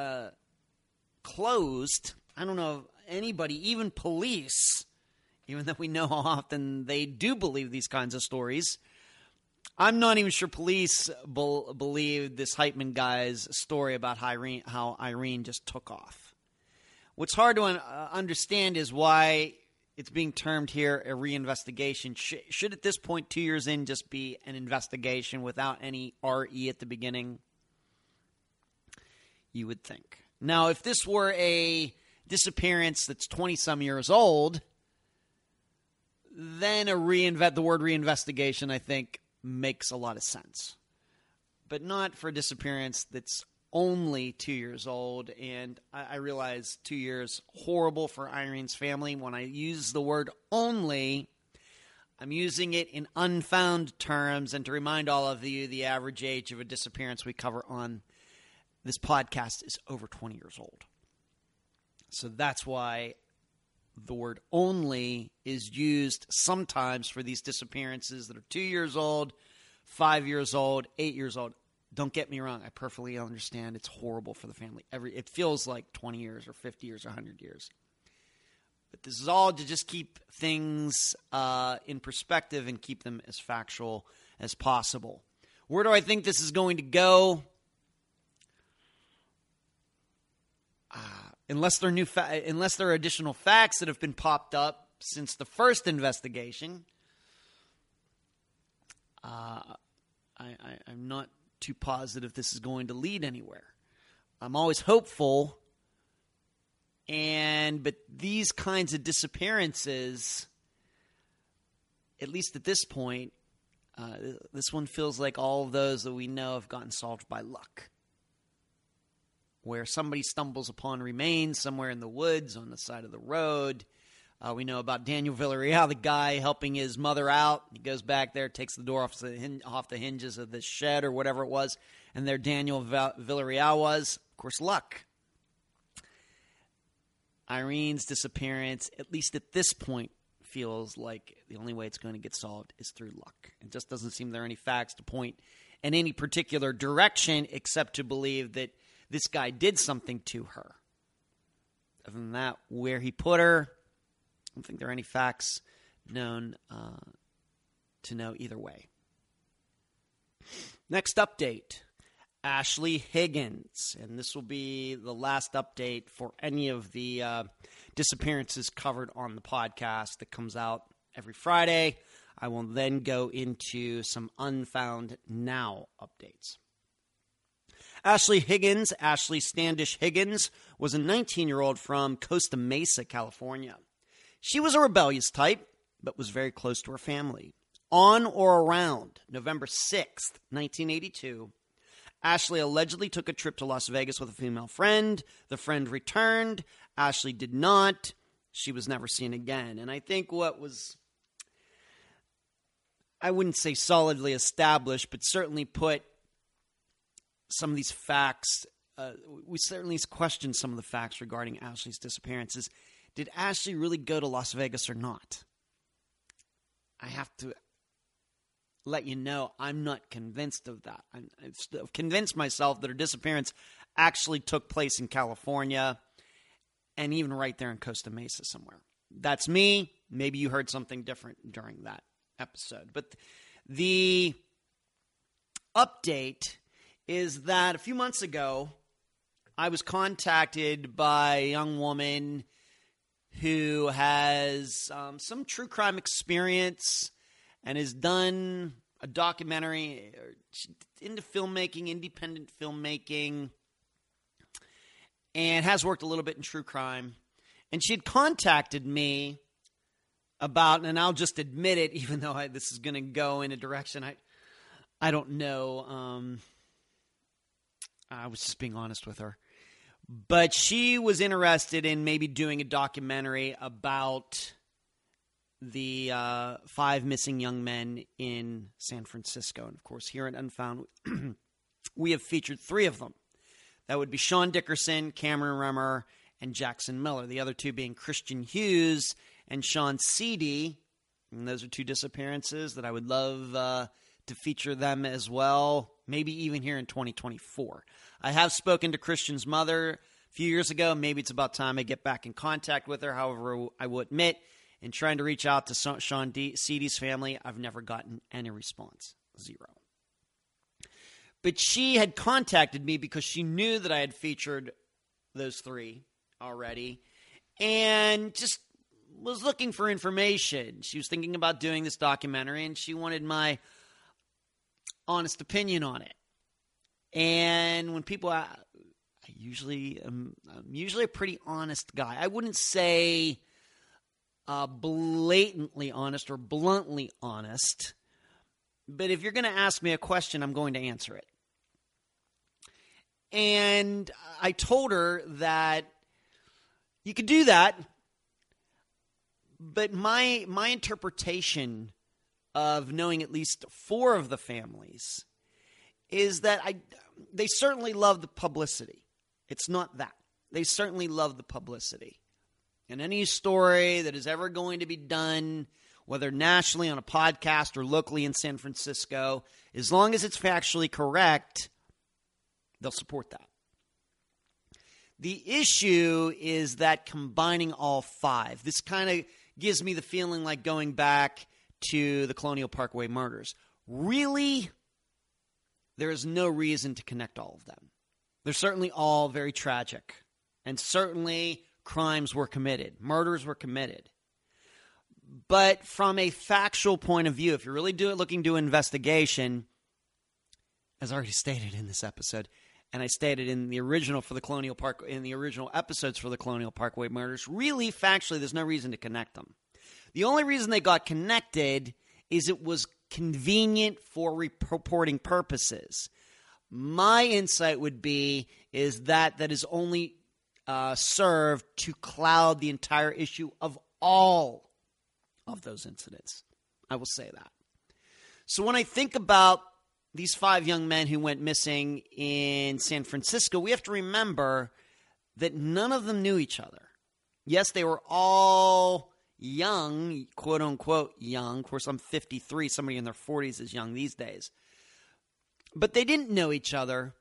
closed. I don't know if anybody, even police, even though we know how often they do believe these kinds of stories, I'm not even sure police believe this Heitman guy's story about how Irene just took off. What's hard to understand is why it's being termed here a reinvestigation. Should at this point, 2 years in, just be an investigation without any RE at the beginning? You would think. Now, if this were a disappearance that's 20-some years old, then the word reinvestigation, I think, makes a lot of sense. But not for a disappearance that's only 2 years old, and I realize 2 years, horrible for Irene's family. When I use the word only, I'm using it in unfound terms, and to remind all of you, the average age of a disappearance we cover on this podcast is over 20 years old. So that's why the word only is used sometimes for these disappearances that are 2 years old, 5 years old, 8 years old. Don't get me wrong. I perfectly understand it's horrible for the family. It feels like 20 years or 50 years or 100 years. But this is all to just keep things in perspective and keep them as factual as possible. Where do I think this is going to go? Unless there are additional facts that have been popped up since the first investigation, I'm not too positive this is going to lead anywhere. I'm always hopeful, but these kinds of disappearances, at least at this point, this one feels like all of those that we know have gotten solved by luck, where somebody stumbles upon remains somewhere in the woods on the side of the road. We know about Daniel Villarreal, the guy helping his mother out. He goes back there, takes the door off the hinges of this shed or whatever it was, and there Daniel Villarreal was. Of course, luck. Irene's disappearance, at least at this point, feels like the only way it's going to get solved is through luck. It just doesn't seem there are any facts to point in any particular direction except to believe that this guy did something to her. Other than that, where he put her, I don't think there are any facts known to know either way. Next update, Ashley Higgins. And this will be the last update for any of the disappearances covered on the podcast that comes out every Friday. I will then go into some Unfound Now updates. Ashley Higgins, Ashley Standish Higgins, was a 19-year-old from Costa Mesa, California. She was a rebellious type, but was very close to her family. On or around November 6th, 1982, Ashley allegedly took a trip to Las Vegas with a female friend. The friend returned. Ashley did not. She was never seen again. And I think what was, I wouldn't say solidly established, but certainly put some of these facts, we certainly questioned some of the facts regarding Ashley's disappearances. Did Ashley really go to Las Vegas or not? I have to let you know I'm not convinced of that. I've convinced myself that her disappearance actually took place in California and even right there in Costa Mesa somewhere. That's me. Maybe you heard something different during that episode. But the update is that a few months ago, I was contacted by a young woman who has some true crime experience and has done a documentary into filmmaking, independent filmmaking, and has worked a little bit in true crime. And she had contacted me about, and I'll just admit it, even though this is going to go in a direction I don't know. I was just being honest with her. But she was interested in maybe doing a documentary about the 5 missing young men in San Francisco. And, of course, here at Unfound, we have featured 3 of them. That would be Sean Dickerson, Cameron Remmer, and Jackson Miller. The other 2 being Christian Hughes and Sean Seedy. And those are 2 disappearances that I would love to feature them as well, maybe even here in 2024. I have spoken to Christian's mother a few years ago. Maybe it's about time I get back in contact with her. However, I will admit, in trying to reach out to Sean Seedy's family, I've never gotten any response. 0. But she had contacted me because she knew that I had featured those 3 already and just was looking for information. She was thinking about doing this documentary, and she wanted my honest opinion on it. And when people, I'm usually a pretty honest guy. I wouldn't say blatantly honest or bluntly honest, but if you're going to ask me a question, I'm going to answer it. And I told her that you could do that, but my interpretation of knowing at least 4 of the families is that they certainly love the publicity. It's not that. They certainly love the publicity. And any story that is ever going to be done whether nationally on a podcast or locally in San Francisco, as long as it's factually correct, they'll support that. The issue is that combining all five. This kind of gives me the feeling like going back to the Colonial Parkway murders. Really, there is no reason to connect all of them. They're certainly all very tragic. And certainly crimes were committed. Murders were committed. But from a factual point of view, if you're really looking to do an investigation, as already stated in this episode, and I stated in the original for the Colonial Park, in the original episodes for the Colonial Parkway murders, really, factually, there's no reason to connect them. The only reason they got connected is it was convenient for reporting purposes. My insight would be is that is only served to cloud the entire issue of all of those incidents. I will say that. So when I think about these 5 young men who went missing in San Francisco, we have to remember that none of them knew each other. Yes, they were all young, quote unquote young. Of course, I'm 53. Somebody in their 40s is young these days. But they didn't know each other.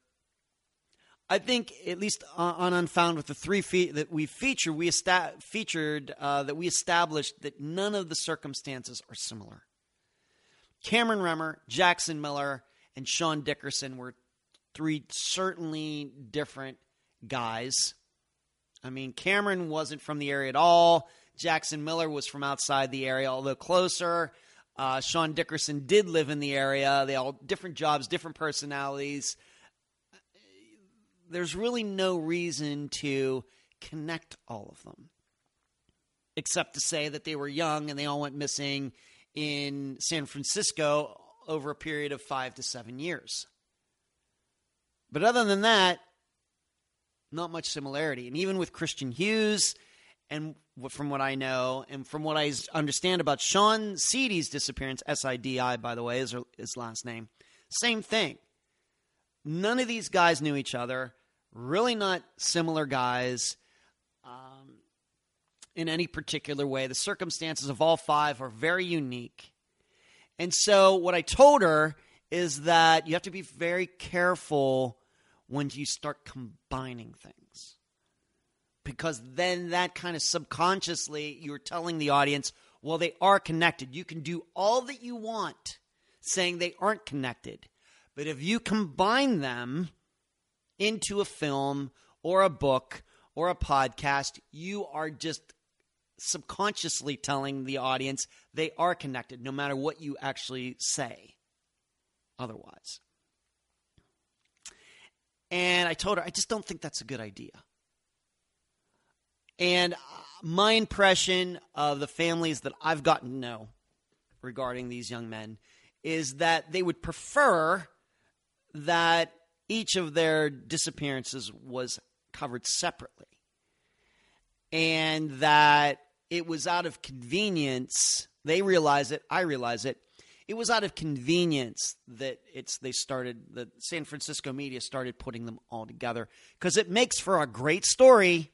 I think, at least on Unfound, with the 3 that we featured, we established that none of the circumstances are similar. Cameron Remmer, Jackson Miller, and Sean Dickerson were 3 certainly different guys. I mean, Cameron wasn't from the area at all. Jackson Miller was from outside the area, although closer. Sean Dickerson did live in the area. They all different jobs, different personalities. There's really no reason to connect all of them, except to say that they were young and they all went missing in San Francisco over a period of 5 to 7 years. But other than that, not much similarity. And even with Christian Hughes, and from what I know, and from what I understand about Sean Sidi's disappearance, S-I-D-I, by the way, is his last name, same thing. None of these guys knew each other. Really not similar guys in any particular way. The circumstances of all 5 are very unique. And so what I told her is that you have to be very careful when you start combining things. Because then that kind of subconsciously, you're telling the audience, well, they are connected. You can do all that you want saying they aren't connected. But if you combine them into a film or a book or a podcast, you are just subconsciously telling the audience they are connected, no matter what you actually say otherwise. And I told her, I just don't think that's a good idea. And my impression of the families that I've gotten to know regarding these young men is that they would prefer that each of their disappearances was covered separately. And that it was out of convenience. They realize it. I realize it. It was out of convenience that the San Francisco media started putting them all together, because it makes for a great story.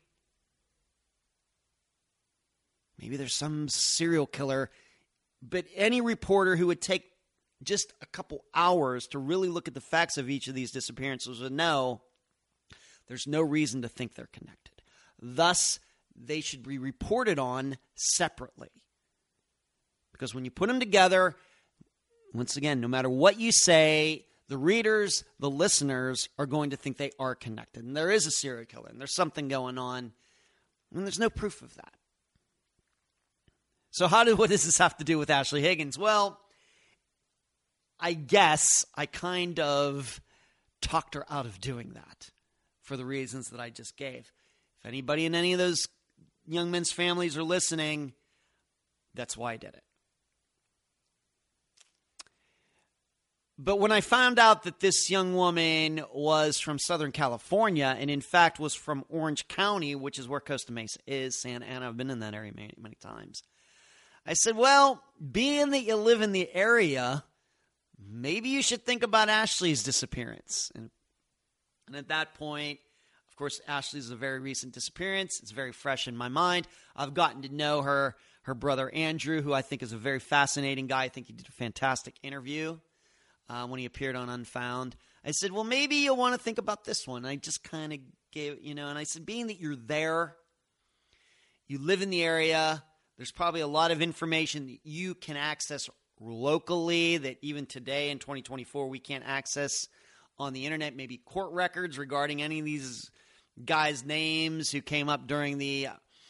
Maybe there's some serial killer, but any reporter who would take just a couple hours to really look at the facts of each of these disappearances would know there's no reason to think they're connected. Thus, they should be reported on separately. Because when you put them together, once again, no matter what you say, the readers, the listeners are going to think they are connected. And there is a serial killer, and there's something going on, and there's no proof of that. So what does this have to do with Ashley Higgins? Well, I guess I kind of talked her out of doing that for the reasons that I just gave. If anybody in any of those young men's families are listening, that's why I did it. But when I found out that this young woman was from Southern California, and in fact was from Orange County, which is where Costa Mesa is, Santa Ana, I've been in that area many, many times. I said, well, being that you live in the area, maybe you should think about Ashley's disappearance. And at that point, of course, Ashley's a very recent disappearance. It's very fresh in my mind. I've gotten to know her her brother Andrew, who I think is a very fascinating guy. I think he did a fantastic interview when he appeared on Unfound. I said, well, maybe you'll want to think about this one. I just kind of gave, and I said, being that you're there, you live in the area, there's probably a lot of information that you can access locally that even today in 2024 we can't access on the internet. Maybe court records regarding any of these guys' names who came up during the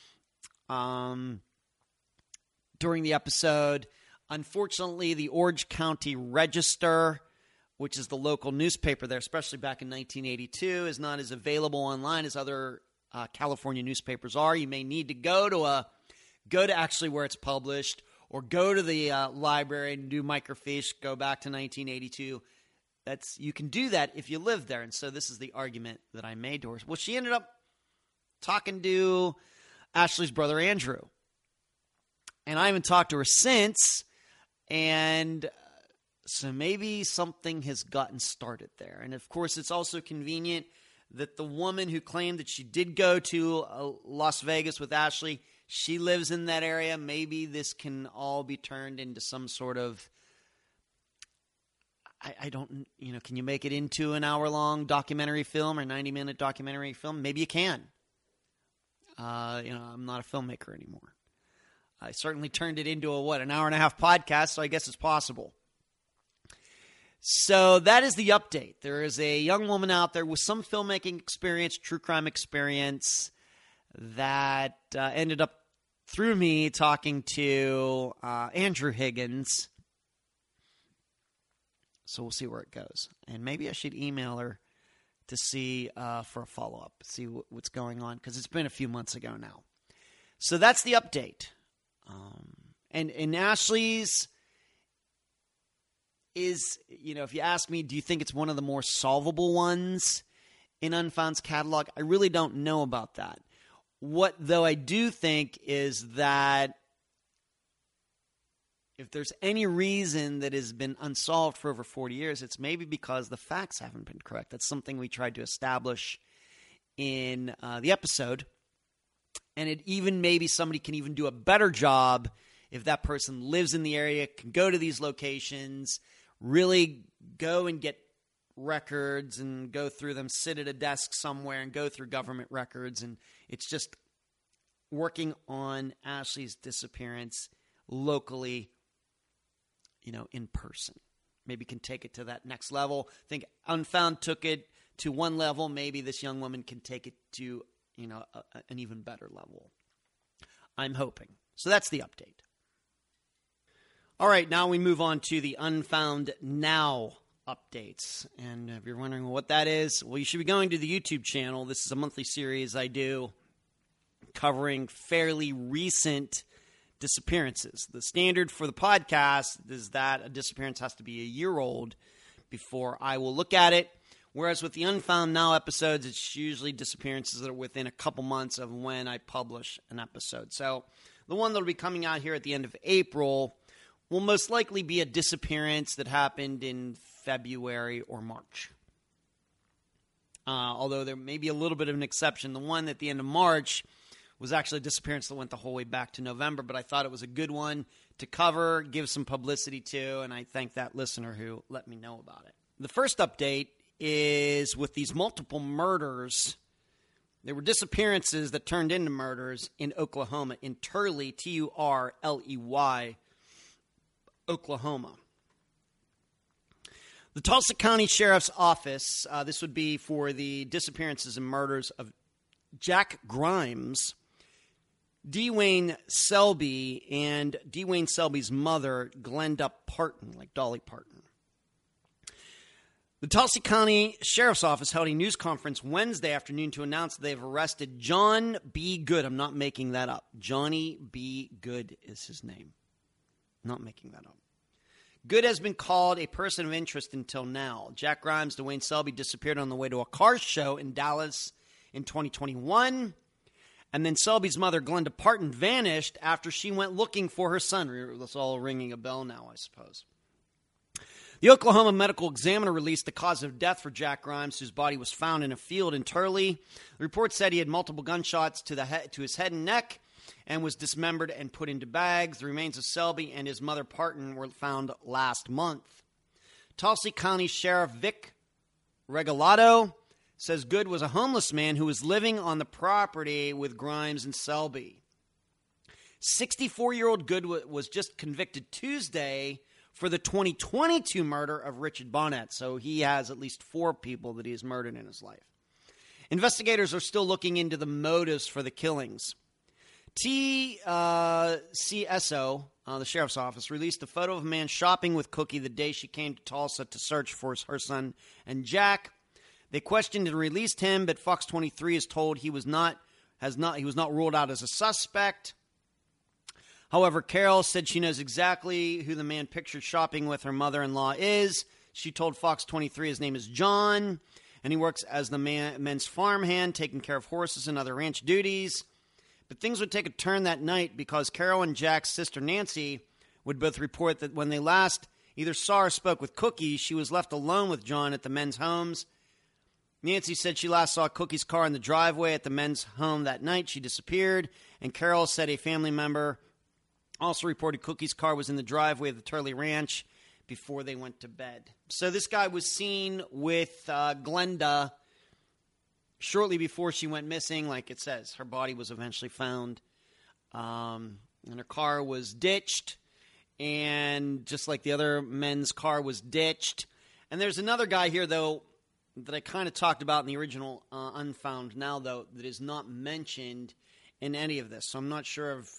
episode. Unfortunately, the Orange County Register, which is the local newspaper there, especially back in 1982, is not as available online as other California newspapers are. You may need to go to actually where it's published, or go to the library and do microfiche, go back to 1982. You can do that if you live there. And so this is the argument that I made to her. Well, she ended up talking to Ashley's brother Andrew. And I haven't talked to her since. And so maybe something has gotten started there. And of course, it's also convenient that the woman who claimed that she did go to Las Vegas with Ashley, she lives in that area. Maybe this can all be turned into some sort of, I don't, can you make it into an hour-long documentary film or 90-minute documentary film? Maybe you can. I'm not a filmmaker anymore. I certainly turned it into an hour-and-a-half podcast, so I guess it's possible. So that is the update. There is a young woman out there with some filmmaking experience, true crime experience, that ended up through me talking to Andrew Higgins. So we'll see where it goes. And maybe I should email her to see for a follow-up, see what's going on, because it's been a few months ago now. So that's the update. And Ashley's is, if you ask me, do you think it's one of the more solvable ones in Unfound's catalog? I really don't know about that. What, though, I do think is that if there's any reason that has been unsolved for over 40 years, it's maybe because the facts haven't been correct. That's something we tried to establish in the episode. And it even maybe somebody can even do a better job if that person lives in the area, can go to these locations, really go and get records and go through them, sit at a desk somewhere and go through government records. And it's just working on Ashley's disappearance locally, in person. Maybe can take it to that next level. I think Unfound took it to one level. Maybe this young woman can take it to, an even better level. I'm hoping. So that's the update. All right, now we move on to the Unfound Now updates. And if you're wondering what that is, well, you should be going to the YouTube channel. This is a monthly series I do covering fairly recent disappearances. The standard for the podcast is that a disappearance has to be a year old before I will look at it. Whereas with the Unfound Now episodes, it's usually disappearances that are within a couple months of when I publish an episode. So the one that will be coming out here at the end of April will most likely be a disappearance that happened in February or March. Although there may be a little bit of an exception. The one at the end of March was actually a disappearance that went the whole way back to November, but I thought it was a good one to cover, give some publicity to, and I thank that listener who let me know about it. The first update is with these multiple murders. There were disappearances that turned into murders in Oklahoma, in Turley, Turley, Oklahoma. The Tulsa County Sheriff's Office, this would be for the disappearances and murders of Jack Grimes, Dwayne Selby, and Dwayne Selby's mother, Glenda Parton, like Dolly Parton. The Tulsa County Sheriff's Office held a news conference Wednesday afternoon to announce they've arrested John B. Good. I'm not making that up. Johnny B. Good is his name. Not making that up. Good has been called a person of interest until now. Jack Grimes, Dwayne Selby disappeared on the way to a car show in Dallas in 2021. And then Selby's mother, Glenda Parton, vanished after she went looking for her son. That's all ringing a bell now, I suppose. The Oklahoma Medical Examiner released the cause of death for Jack Grimes, whose body was found in a field in Turley. The report said he had multiple gunshots to his head and neck, and was dismembered and put into bags. The remains of Selby and his mother Parton were found last month. Tulsa County Sheriff Vic Regalado says Good was a homeless man who was living on the property with Grimes and Selby. 64-year-old Good was just convicted Tuesday for the 2022 murder of Richard Bonnet, so he has at least 4 people that he has murdered in his life. Investigators are still looking into the motives for the killings. TCSO, the sheriff's office, released a photo of a man shopping with Cookie the day she came to Tulsa to search for her son and Jack. They questioned and released him, but Fox 23 is told he was not ruled out as a suspect. However, Carol said she knows exactly who the man pictured shopping with her mother-in-law is. She told Fox 23 his name is John, and he works as the men's farmhand, taking care of horses and other ranch duties. But things would take a turn that night because Carol and Jack's sister Nancy would both report that when they last either saw or spoke with Cookie, she was left alone with John at the men's homes. Nancy said she last saw Cookie's car in the driveway at the men's home that night. She disappeared, and Carol said a family member also reported Cookie's car was in the driveway of the Turley Ranch before they went to bed. So this guy was seen with Glenda shortly before she went missing. Like it says, her body was eventually found, and her car was ditched, and just like the other men's car was ditched. And there's another guy here, though, that I kind of talked about in the original Unfound Now, though, that is not mentioned in any of this. So I'm not sure if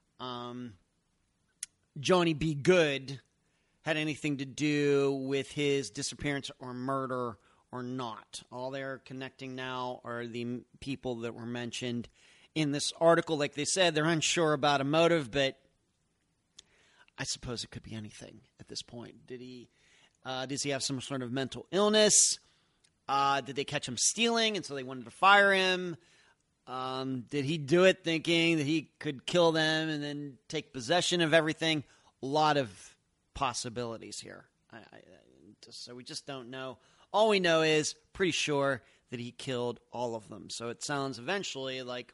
Johnny B. Good had anything to do with his disappearance or murder or not. All they're connecting now are the people that were mentioned in this article. Like they said, they're unsure about a motive, but I suppose it could be anything at this point. Does he have some sort of mental illness? Did they catch him stealing, and so they wanted to fire him? Did he do it thinking that he could kill them and then take possession of everything? A lot of possibilities here. So we just don't know. All we know is pretty sure that he killed all of them. So it sounds eventually like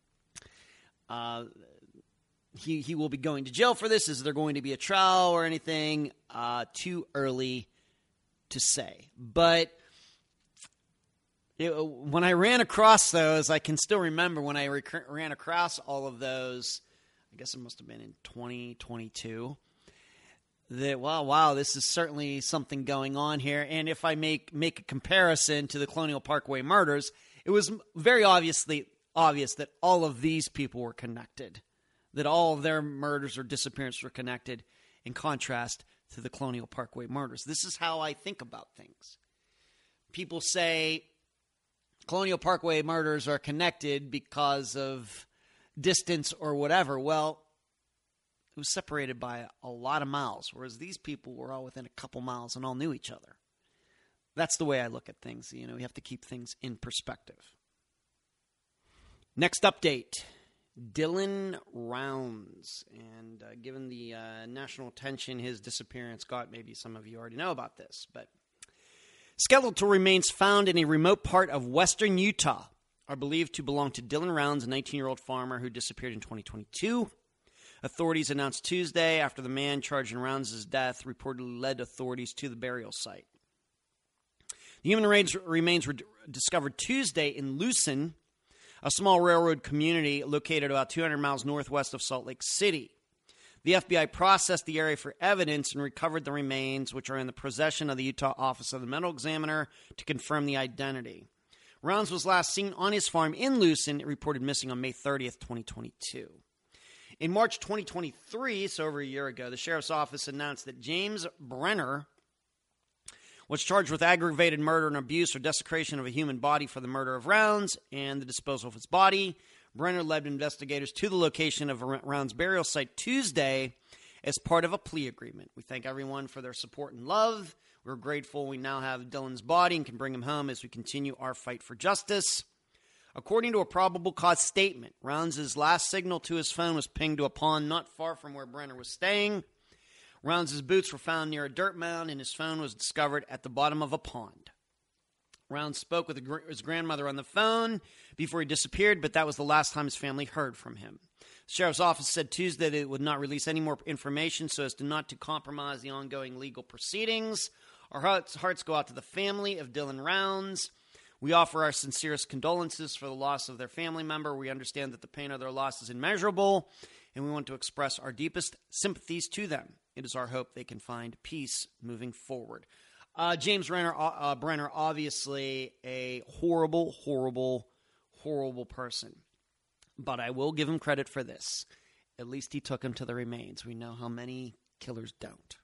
he will be going to jail for this. Is there going to be a trial or anything? Too early to say. But when I ran across those, I can still remember when I ran across all of those, I guess it must have been in 2022, that, wow, this is certainly something going on here. And if I make a comparison to the Colonial Parkway murders, it was very obvious that all of these people were connected, that all of their murders or disappearances were connected, in contrast to the Colonial Parkway murders. This is how I think about things. People say Colonial Parkway murders are connected because of distance or whatever. Well, it was separated by a lot of miles, whereas these people were all within a couple miles and all knew each other. That's the way I look at things. You have to keep things in perspective. Next update, Dylan Rounds. And given the national attention his disappearance got, maybe some of you already know about this, but skeletal remains found in a remote part of western Utah are believed to belong to Dylan Rounds, a 19-year-old farmer who disappeared in 2022. Authorities announced Tuesday after the man charged in Rounds' death reportedly led authorities to the burial site. The human remains were discovered Tuesday in Lucin, a small railroad community located about 200 miles northwest of Salt Lake City. The FBI processed the area for evidence and recovered the remains, which are in the possession of the Utah Office of the Medical Examiner, to confirm the identity. Rounds was last seen on his farm in Lucin, reported missing on May 30th, 2022. In March 2023, so over a year ago, the Sheriff's Office announced that James Brenner was charged with aggravated murder and abuse or desecration of a human body for the murder of Rounds and the disposal of his body. Brenner led investigators to the location of Rounds' burial site Tuesday as part of a plea agreement. We thank everyone for their support and love. We're grateful we now have Dylan's body and can bring him home as we continue our fight for justice. According to a probable cause statement, Rounds' last signal to his phone was pinged to a pond not far from where Brenner was staying. Rounds' boots were found near a dirt mound, and his phone was discovered at the bottom of a pond. Rounds spoke with his grandmother on the phone before he disappeared, but that was the last time his family heard from him. Sheriff's office said Tuesday that it would not release any more information so as to not to compromise the ongoing legal proceedings. Our hearts go out to the family of Dylan Rounds. We offer our sincerest condolences for the loss of their family member. We understand that the pain of their loss is immeasurable, and we want to express our deepest sympathies to them. It is our hope they can find peace moving forward. James Brenner, obviously a horrible, horrible, horrible person. But I will give him credit for this. At least he took him to the remains. We know how many killers don't.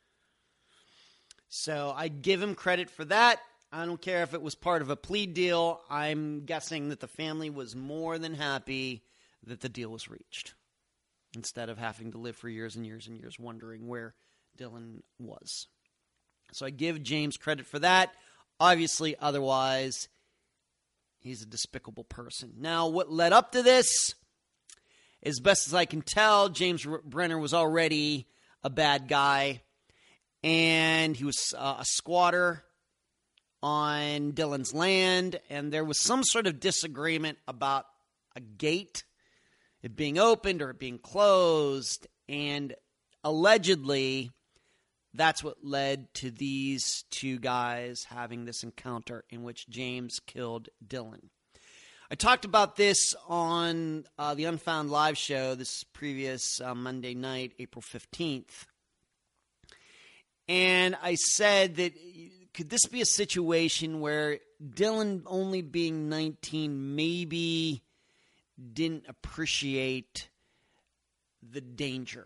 So I give him credit for that. I don't care if it was part of a plea deal. I'm guessing that the family was more than happy that the deal was reached, instead of having to live for years and years and years wondering where Dylan was. So I give James credit for that. Obviously, otherwise, he's a despicable person. Now, what led up to this, as best as I can tell, James Brenner was already a bad guy, and he was a squatter on Dylan's land, and there was some sort of disagreement about a gate, it being opened or it being closed, and allegedly that's what led to these two guys having this encounter in which James killed Dylan. I talked about this on the Unfound Live show this previous Monday night, April 15th. And I said that could this be a situation where Dylan, only being 19, maybe didn't appreciate the danger?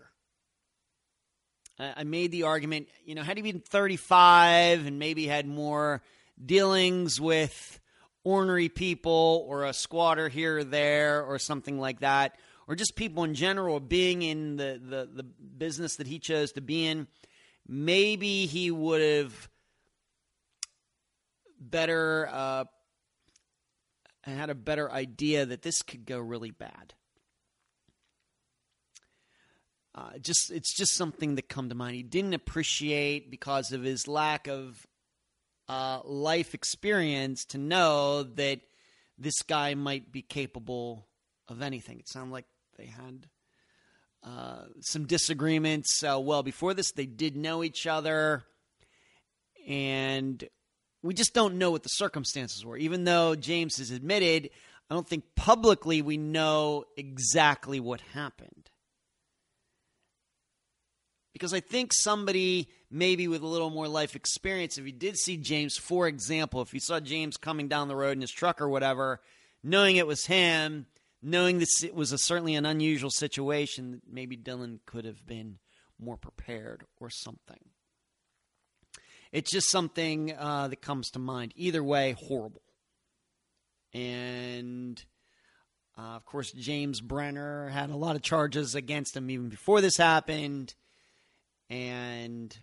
I made the argument, had he been 35 and maybe had more dealings with ornery people or a squatter here or there or something like that, or just people in general being in the business that he chose to be in, maybe he would have had a better idea that this could go really bad. It's just something that come to mind. He didn't appreciate, because of his lack of life experience, to know that this guy might be capable of anything. It sounded like they had some disagreements. Well, before this, they did know each other, and we just don't know what the circumstances were. Even though James has admitted, I don't think publicly we know exactly what happened. Because I think somebody maybe with a little more life experience, if you did see James, for example, if you saw James coming down the road in his truck or whatever, knowing it was him, knowing this it was certainly an unusual situation, maybe Dylan could have been more prepared or something. It's just something that comes to mind. Either way, horrible. And, of course, James Brenner had a lot of charges against him even before this happened. And,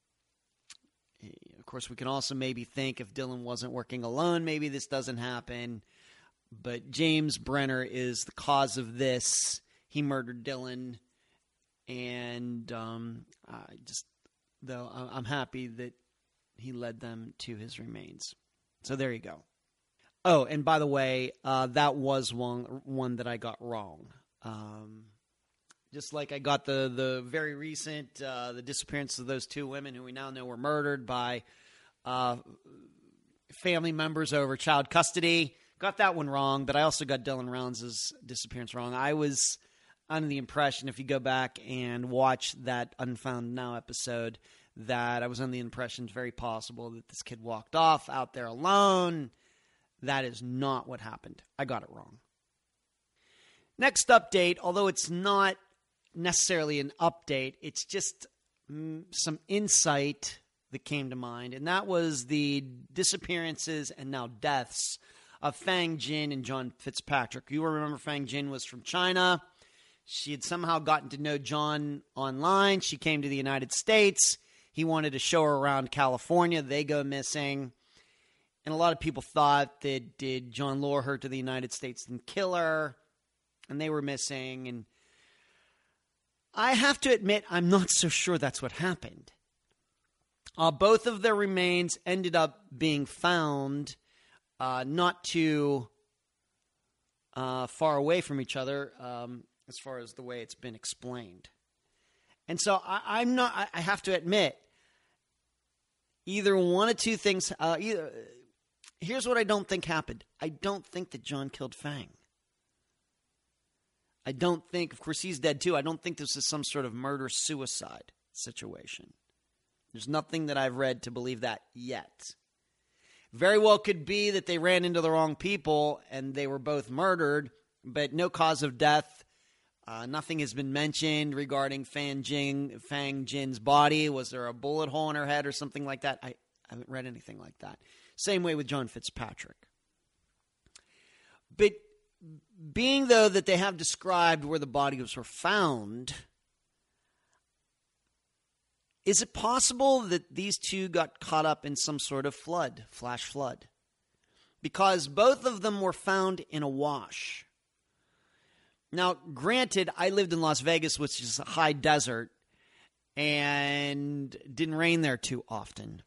of course, we can also maybe think if Dylan wasn't working alone, maybe this doesn't happen. But James Brenner is the cause of this. He murdered Dylan. And I'm happy that he led them to his remains. So there you go. Oh, and by the way, that was one that I got wrong. Just like I got the very recent the disappearance of those two women who we now know were murdered by family members over child custody. Got that one wrong, but I also got Dylan Rounds' disappearance wrong. I was under the impression, if you go back and watch that Unfound Now episode, that I was under the impression it's very possible that this kid walked off out there alone. That is not what happened. I got it wrong. Next update, although it's not necessarily an update, it's just some insight that came to mind, and that was the disappearances and now deaths of Fang Jin and John Fitzpatrick. You remember Fang Jin was from China. She had somehow gotten to know John online. She came to the United States. He wanted to show her around California. They go missing. And a lot of people thought that did John lure her to the United States and kill her? And they were missing. And I have to admit, I'm not so sure that's what happened. Both of their remains ended up being found not too far away from each other. as far as the way it's been explained. And so I have to admit, either one of two things. Here's what I don't think happened. I don't think that John killed Fang. I don't think, of course, he's dead too. I don't think this is some sort of murder-suicide situation. There's nothing that I've read to believe that yet. Very well could be that they ran into the wrong people and they were both murdered, but no cause of death. Nothing has been mentioned regarding Fang Jin's body. Was there a bullet hole in her head or something like that? I haven't read anything like that. Same way with John Fitzpatrick. But being, though, that they have described where the bodies were found, is it possible that these two got caught up in some sort of flash flood? Because both of them were found in a wash. Now, granted, I lived in Las Vegas, which is a high desert, and didn't rain there too often.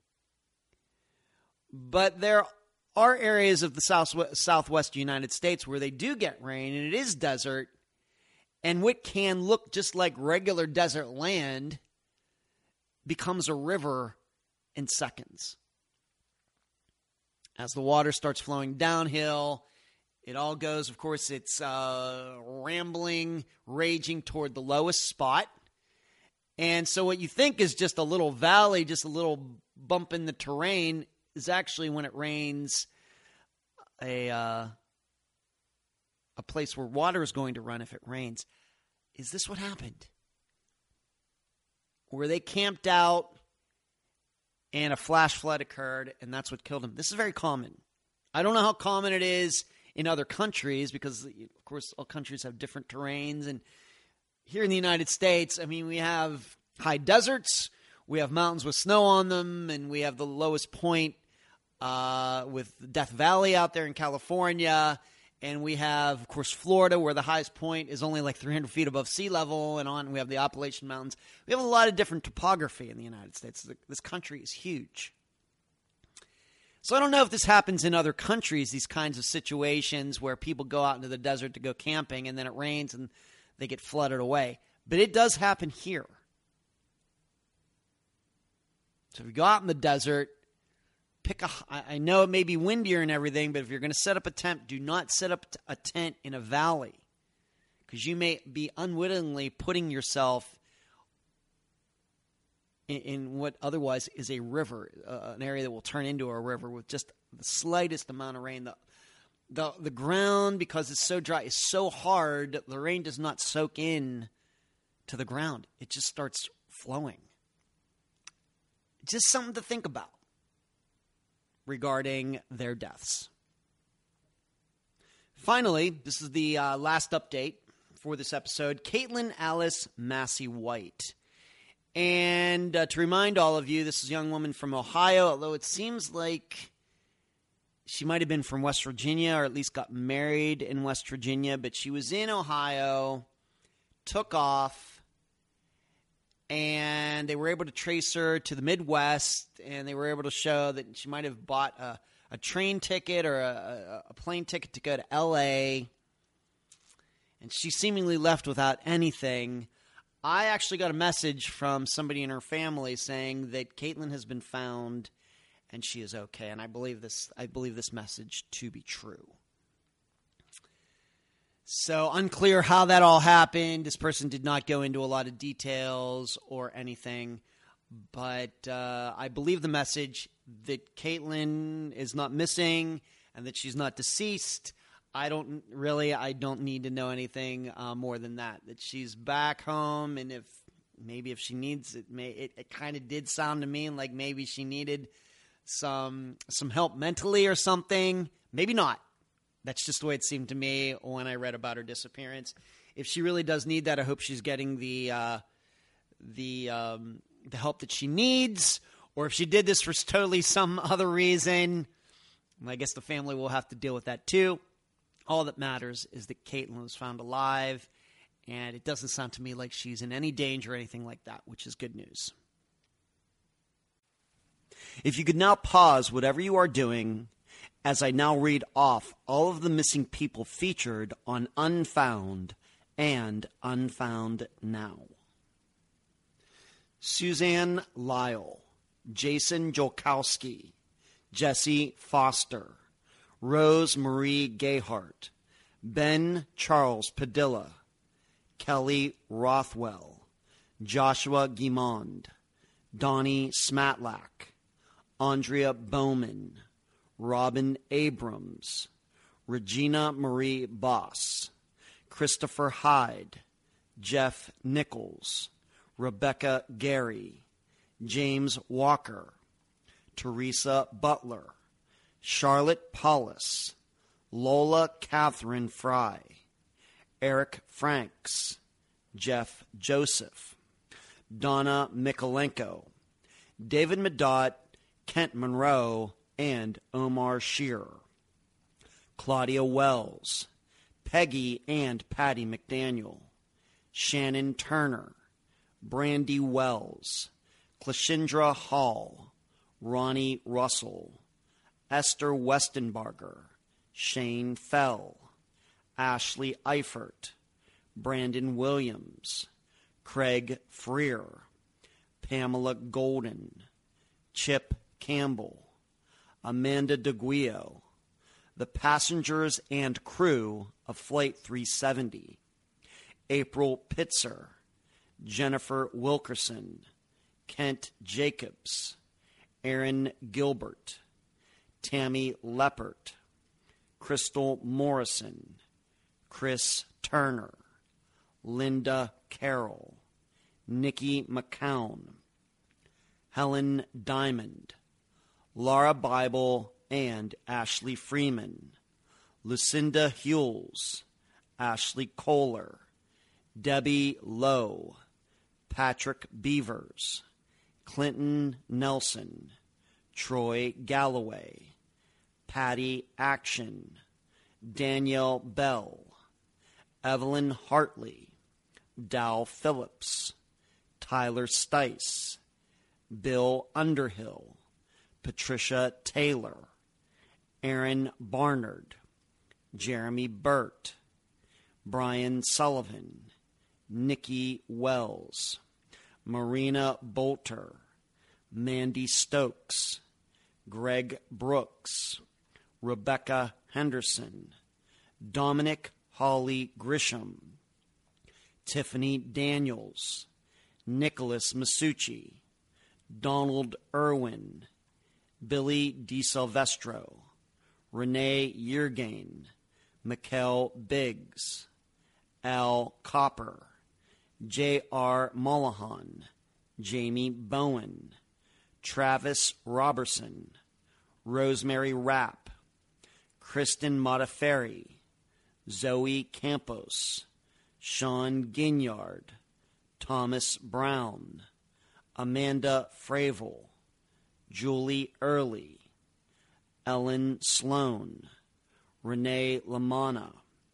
But there are areas of the southwest United States where they do get rain, and it is desert, and what can look just like regular desert land becomes a river in seconds. As the water starts flowing downhill, it all goes, of course, it's rambling, raging toward the lowest spot. And so what you think is just a little valley, just a little bump in the terrain, is actually, when it rains, a place where water is going to run if it rains. Is this what happened? Where they camped out and a flash flood occurred, and that's what killed them. This is very common. I don't know how common it is in other countries because, of course, all countries have different terrains. And here in the United States, I mean, we have high deserts, we have mountains with snow on them, and we have the lowest point with Death Valley out there in California. And we have, of course, Florida, where the highest point is only like 300 feet above sea level, and on. We have the Appalachian Mountains. We have a lot of different topography in the United States. This country is huge. So I don't know if this happens in other countries, these kinds of situations where people go out into the desert to go camping, and then it rains and they get flooded away. But it does happen here. So if you go out in the desert, I know it may be windier and everything, but if you're going to set up a tent, do not set up a tent in a valley, because you may be unwittingly putting yourself in what otherwise is a river, an area that will turn into a river with just the slightest amount of rain. The ground, because it's so dry, is so hard, the rain does not soak in to the ground. It just starts flowing. Just something to think about regarding their deaths. Finally, this is the last update for this episode. Caitlin Alice Massey White. And to remind all of you, this is a young woman from Ohio, although it seems like she might have been from West Virginia, or at least got married in West Virginia, but she was in Ohio, took off, and they were able to trace her to the Midwest, and they were able to show that she might have bought a train ticket or a plane ticket to go to L.A., and she seemingly left without anything. I actually got a message from somebody in her family saying that Caitlin has been found and she is okay, and I believe this message to be true. So unclear how that all happened. This person did not go into a lot of details or anything, but I believe the message that Caitlin is not missing and that she's not deceased. I don't need to know anything more than that. That she's back home, and if she needs it, it kind of did sound to me like maybe she needed some help mentally or something. Maybe not. That's just the way it seemed to me when I read about her disappearance. If she really does need that, I hope she's getting the help that she needs. Or if she did this for totally some other reason, I guess the family will have to deal with that too. All that matters is that Caitlin was found alive, and it doesn't sound to me like she's in any danger or anything like that, which is good news. If you could now pause whatever you are doing as I now read off all of the missing people featured on Unfound and Unfound Now. Suzanne Lyle, Jason Jolkowski, Jesse Foster, Rose Marie Gayhart, Ben Charles Padilla, Kelly Rothwell, Joshua Guimond, Donnie Smatlack, Andrea Bowman, Robin Abrams, Regina Marie Boss, Christopher Hyde, Jeff Nichols, Rebecca Gary, James Walker, Teresa Butler, Charlotte Paulus, Lola Catherine Fry, Eric Franks, Jeff Joseph, Donna Mikolenko, David Medot, Kent Monroe, and Omar Shearer, Claudia Wells, Peggy and Patty McDaniel, Shannon Turner, Brandy Wells, Clashendra Hall, Ronnie Russell, Esther Westenbarger, Shane Fell, Ashley Eifert, Brandon Williams, Craig Freer, Pamela Golden, Chip Campbell, Amanda DeGuio, the passengers and crew of Flight 370, April Pitzer, Jennifer Wilkerson, Kent Jacobs, Aaron Gilbert, Tammy Leppert, Crystal Morrison, Chris Turner, Linda Carroll, Nikki McCown, Helen Diamond, Laura Bible and Ashley Freeman, Lucinda Hewells, Ashley Kohler, Debbie Lowe, Patrick Beavers, Clinton Nelson, Troy Galloway, Patty Action, Danielle Bell, Evelyn Hartley, Dow Phillips, Tyler Stice, Bill Underhill, Patricia Taylor, Aaron Barnard, Jeremy Burt, Brian Sullivan, Nikki Wells, Marina Bolter, Mandy Stokes, Greg Brooks, Rebecca Henderson, Dominic Holly Grisham, Tiffany Daniels, Nicholas Masucci, Donald Irwin, Billy DiSilvestro, Renee Yeargain, Mikkel Biggs, Al Copper, J.R. Mullahan, Jamie Bowen, Travis Robertson, Rosemary Rapp, Kristen Modafferi, Zoe Campos, Sean Ginyard, Thomas Brown, Amanda Fravel, Julie Early, Ellen Sloan, Renee Lamanna,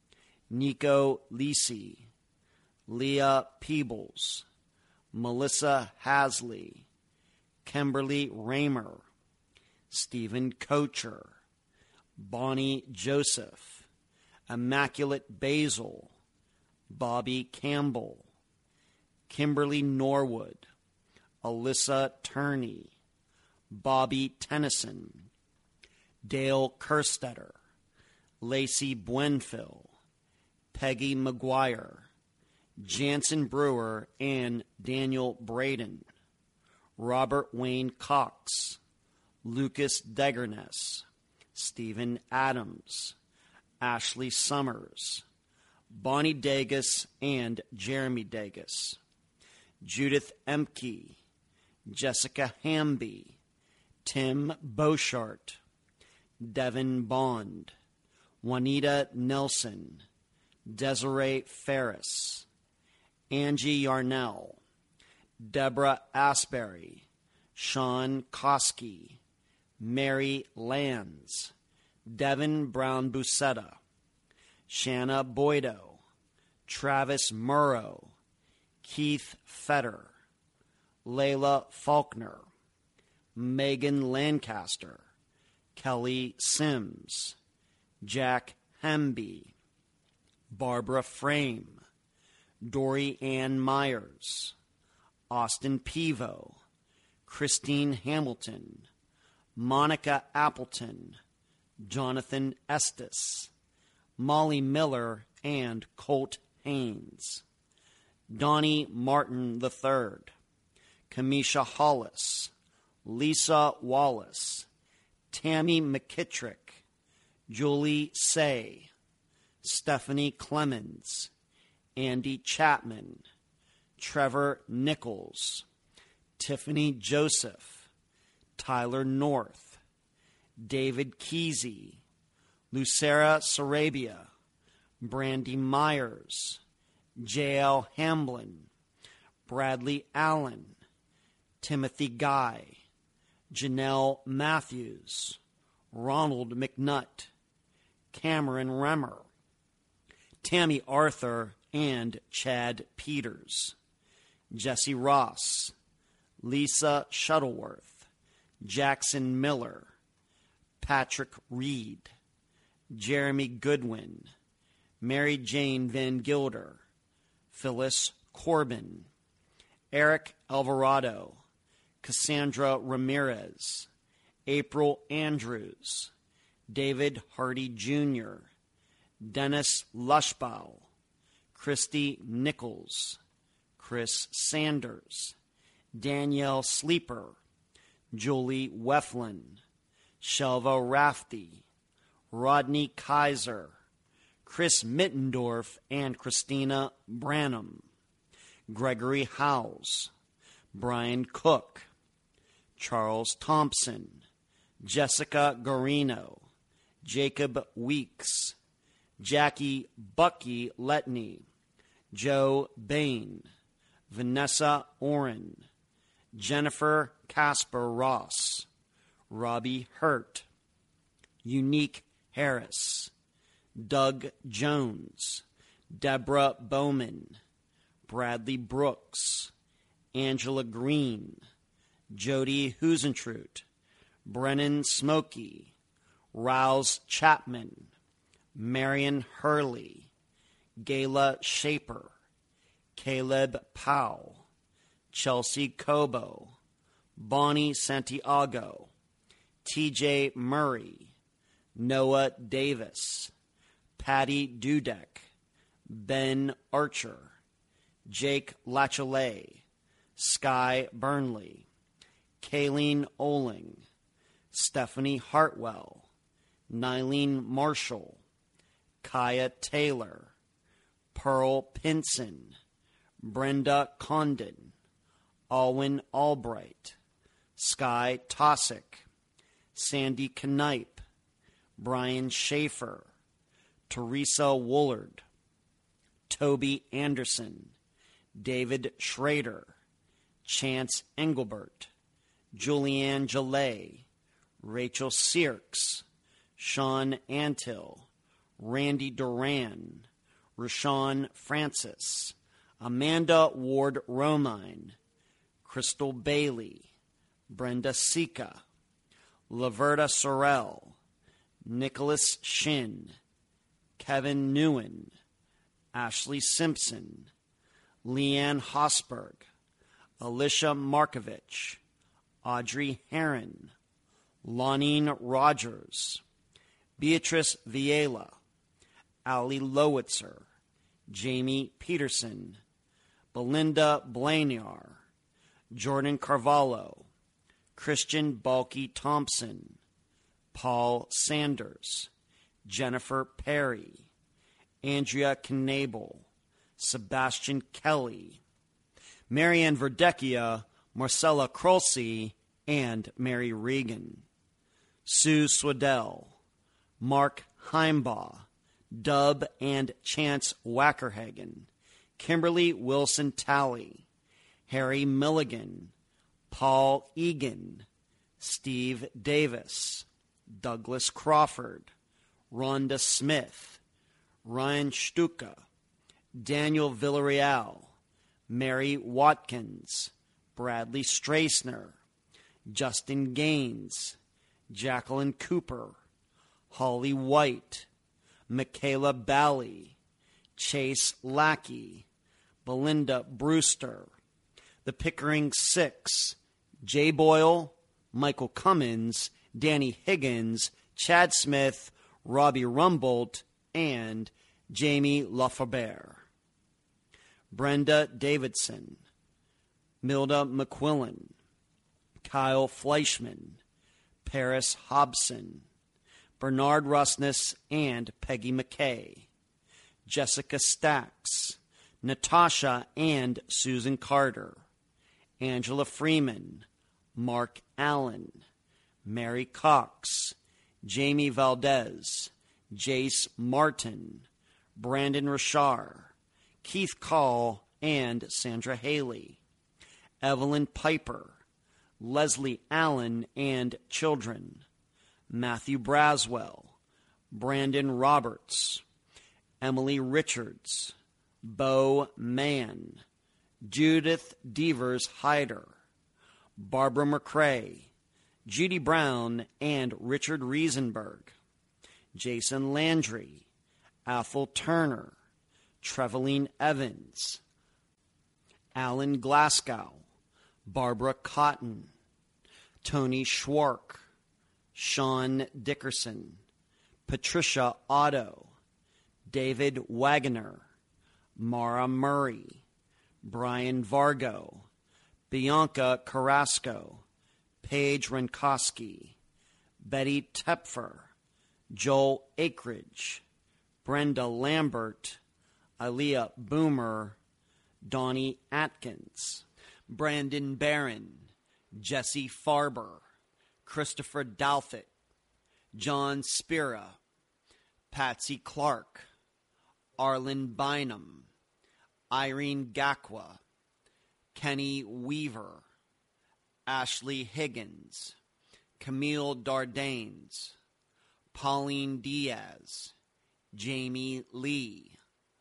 Nico Lisi, Leah Peebles, Melissa Hasley, Kimberly Raymer, Stephen Kocher, Bonnie Joseph, Immaculate Basil, Bobby Campbell, Kimberly Norwood, Alyssa Turney, Bobby Tennyson, Dale Kerstetter, Lacey Buenfil, Peggy McGuire, Jansen Brewer and Daniel Braden, Robert Wayne Cox, Lucas Degerness, Stephen Adams, Ashley Summers, Bonnie Dagus and Jeremy Dagus, Judith Emke, Jessica Hamby, Tim Beauchart, Devin Bond, Juanita Nelson, Desiree Ferris, Angie Yarnell, Deborah Asbury, Sean Koski, Mary Lands, Devin Brown Busetta, Shanna Boydo, Travis Murrow, Keith Fetter, Layla Faulkner, Megan Lancaster, Kelly Sims, Jack Hemby, Barbara Frame, Dory Ann Myers, Austin Pivo, Christine Hamilton, Monica Appleton, Jonathan Estes, Molly Miller, and Colt Haynes, Donnie Martin III, Kamisha Hollis, Lisa Wallace, Tammy McKittrick, Julie Say, Stephanie Clemens, Andy Chapman, Trevor Nichols, Tiffany Joseph, Tyler North, David Kesey, Lucera Sarabia, Brandy Myers, J.L. Hamblin, Bradley Allen, Timothy Guy, Janelle Matthews, Ronald McNutt, Cameron Remmer, Tammy Arthur, and Chad Peters, Jesse Ross, Lisa Shuttleworth, Jackson Miller, Patrick Reed, Jeremy Goodwin, Mary Jane Van Gilder, Phyllis Corbin, Eric Alvarado, Cassandra Ramirez, April Andrews, David Hardy Jr., Dennis Lushbaugh, Christy Nichols, Chris Sanders, Danielle Sleeper, Julie Weflin, Shelva Rafty, Rodney Kaiser, Chris Mittendorf, and Christina Branham, Gregory Howes, Brian Cook, Charles Thompson, Jessica Garino, Jacob Weeks, Jackie Bucky Letney, Joe Bain, Vanessa Oren, Jennifer Casper Ross, Robbie Hurt, Unique Harris, Doug Jones, Deborah Bowman, Bradley Brooks, Angela Green, Jody Husentrut, Brennan Smokey, Rouse Chapman, Marion Hurley, Gayla Shaper, Caleb Powell, Chelsea Cobo, Bonnie Santiago, TJ Murray, Noah Davis, Patty Dudek, Ben Archer, Jake Lachelet, Sky Burnley, Kayleen Oling, Stephanie Hartwell, Nylene Marshall, Kaya Taylor, Pearl Pinson, Brenda Condon, Alwyn Albright, Sky Tosick, Sandy Knipe, Brian Schaefer, Teresa Woolard, Toby Anderson, David Schrader, Chance Engelbert, Julianne Gillet, Rachel Sierks, Sean Antill, Randy Duran, Rashawn Francis, Amanda Ward Romine, Crystal Bailey, Brenda Sika, Laverta Sorrell, Nicholas Shin, Kevin Newen, Ashley Simpson, Leanne Hosberg, Alicia Markovich, Audrey Heron, Lonine Rogers, Beatrice Viela, Ali Lowitzer, Jamie Peterson, Belinda Blaniar, Jordan Carvalho, Christian Balky Thompson, Paul Sanders, Jennifer Perry, Andrea Knabel, Sebastian Kelly, Marianne Verdecchia, Marcella Krolsey, and Mary Regan, Sue Swedell, Mark Heimbaugh, Dub and Chance Wackerhagen, Kimberly Wilson Talley, Harry Milligan, Paul Egan, Steve Davis, Douglas Crawford, Rhonda Smith, Ryan Stuka, Daniel Villarreal, Mary Watkins, Bradley Strassner, Justin Gaines, Jacqueline Cooper, Holly White, Michaela Bally, Chase Lackey, Belinda Brewster. The Pickering Six, Jay Boyle, Michael Cummins, Danny Higgins, Chad Smith, Robbie Rumbold, and Jamie Lafaber. Brenda Davidson, Milda McQuillan, Kyle Fleischman, Paris Hobson, Bernard Rusness and Peggy McKay, Jessica Stacks, Natasha and Susan Carter, Angela Freeman, Mark Allen, Mary Cox, Jamie Valdez, Jace Martin, Brandon Rashar, Keith Call and Sandra Haley, Evelyn Piper, Leslie Allen and children, Matthew Braswell, Brandon Roberts, Emily Richards, Bo Mann, Judith Devers Hyder, Barbara McCrae, Judy Brown and Richard Riesenberg, Jason Landry, Athel Turner, Treveline Evans, Alan Glasgow, Barbara Cotton, Tony Schwark, Sean Dickerson, Patricia Otto, David Wagoner, Mara Murray, Brian Vargo, Bianca Carrasco, Paige Renkoski, Betty Tepfer, Joel Akridge, Brenda Lambert, Aaliyah Boomer, Donnie Atkins, Brandon Barron, Jesse Farber, Christopher Dalfett, John Spira, Patsy Clark, Arlen Bynum, Irene Gakwa, Kenny Weaver, Ashley Higgins, Camille Dardanes, Pauline Diaz, Jamie Lee,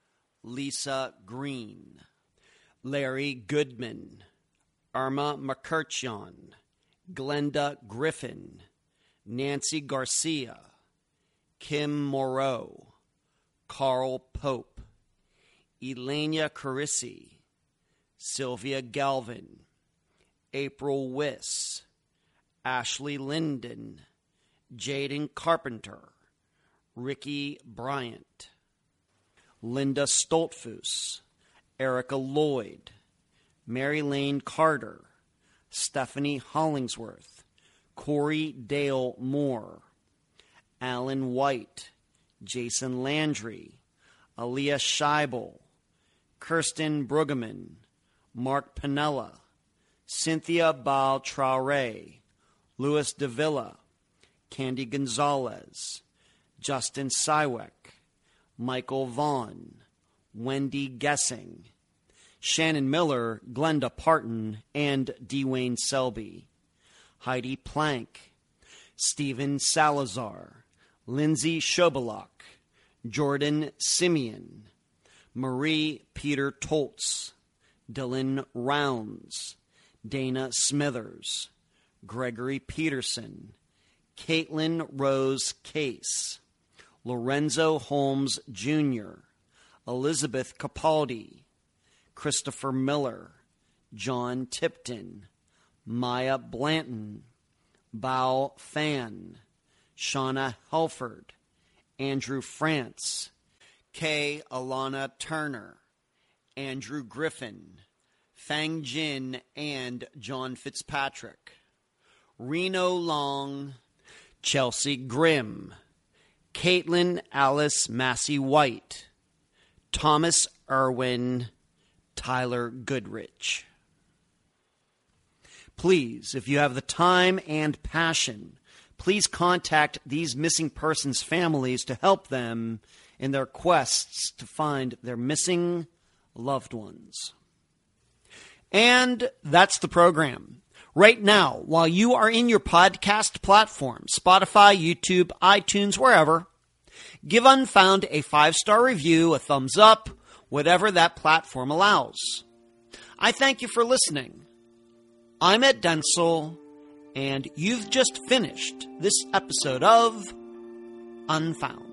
Lisa Green, Larry Goodman, Irma McCurcheon, Glenda Griffin, Nancy Garcia, Kim Moreau, Carl Pope, Elenia Carisi, Sylvia Galvin, April Wiss, Ashley Linden, Jaden Carpenter, Ricky Bryant, Linda Stoltfus, Erica Lloyd, Mary Lane Carter, Stephanie Hollingsworth, Corey Dale Moore, Alan White, Jason Landry, Aaliyah Scheibel, Kirsten Brueggemann, Mark Pinella, Cynthia Baal Traore, Louis Davila, Candy Gonzalez, Justin Syweck, Michael Vaughn, Wendy Gessing, Shannon Miller, Glenda Parton, and Dwayne Selby, Heidi Plank, Stephen Salazar, Lindsay Shobalok, Jordan Simeon, Marie Peter Toltz, Dylan Rounds, Dana Smithers, Gregory Peterson, Caitlin Rose Case, Lorenzo Holmes Jr., Elizabeth Capaldi, Christopher Miller, John Tipton, Maya Blanton, Bao Fan, Shauna Helford, Andrew France, Kay Alana Turner, Andrew Griffin, Fang Jin and John Fitzpatrick, Reno Long, Chelsea Grimm, Caitlin Alice Massey White, Thomas Irwin, Tyler Goodrich. Please, if you have the time and passion, please contact these missing persons' families to help them in their quests to find their missing loved ones. And that's the program. Right now, while you are in your podcast platform, Spotify, YouTube, iTunes, wherever, give Unfound a 5-star review, a thumbs up, whatever that platform allows. I thank you for listening. I'm Ed Densel, and you've just finished this episode of Unfound.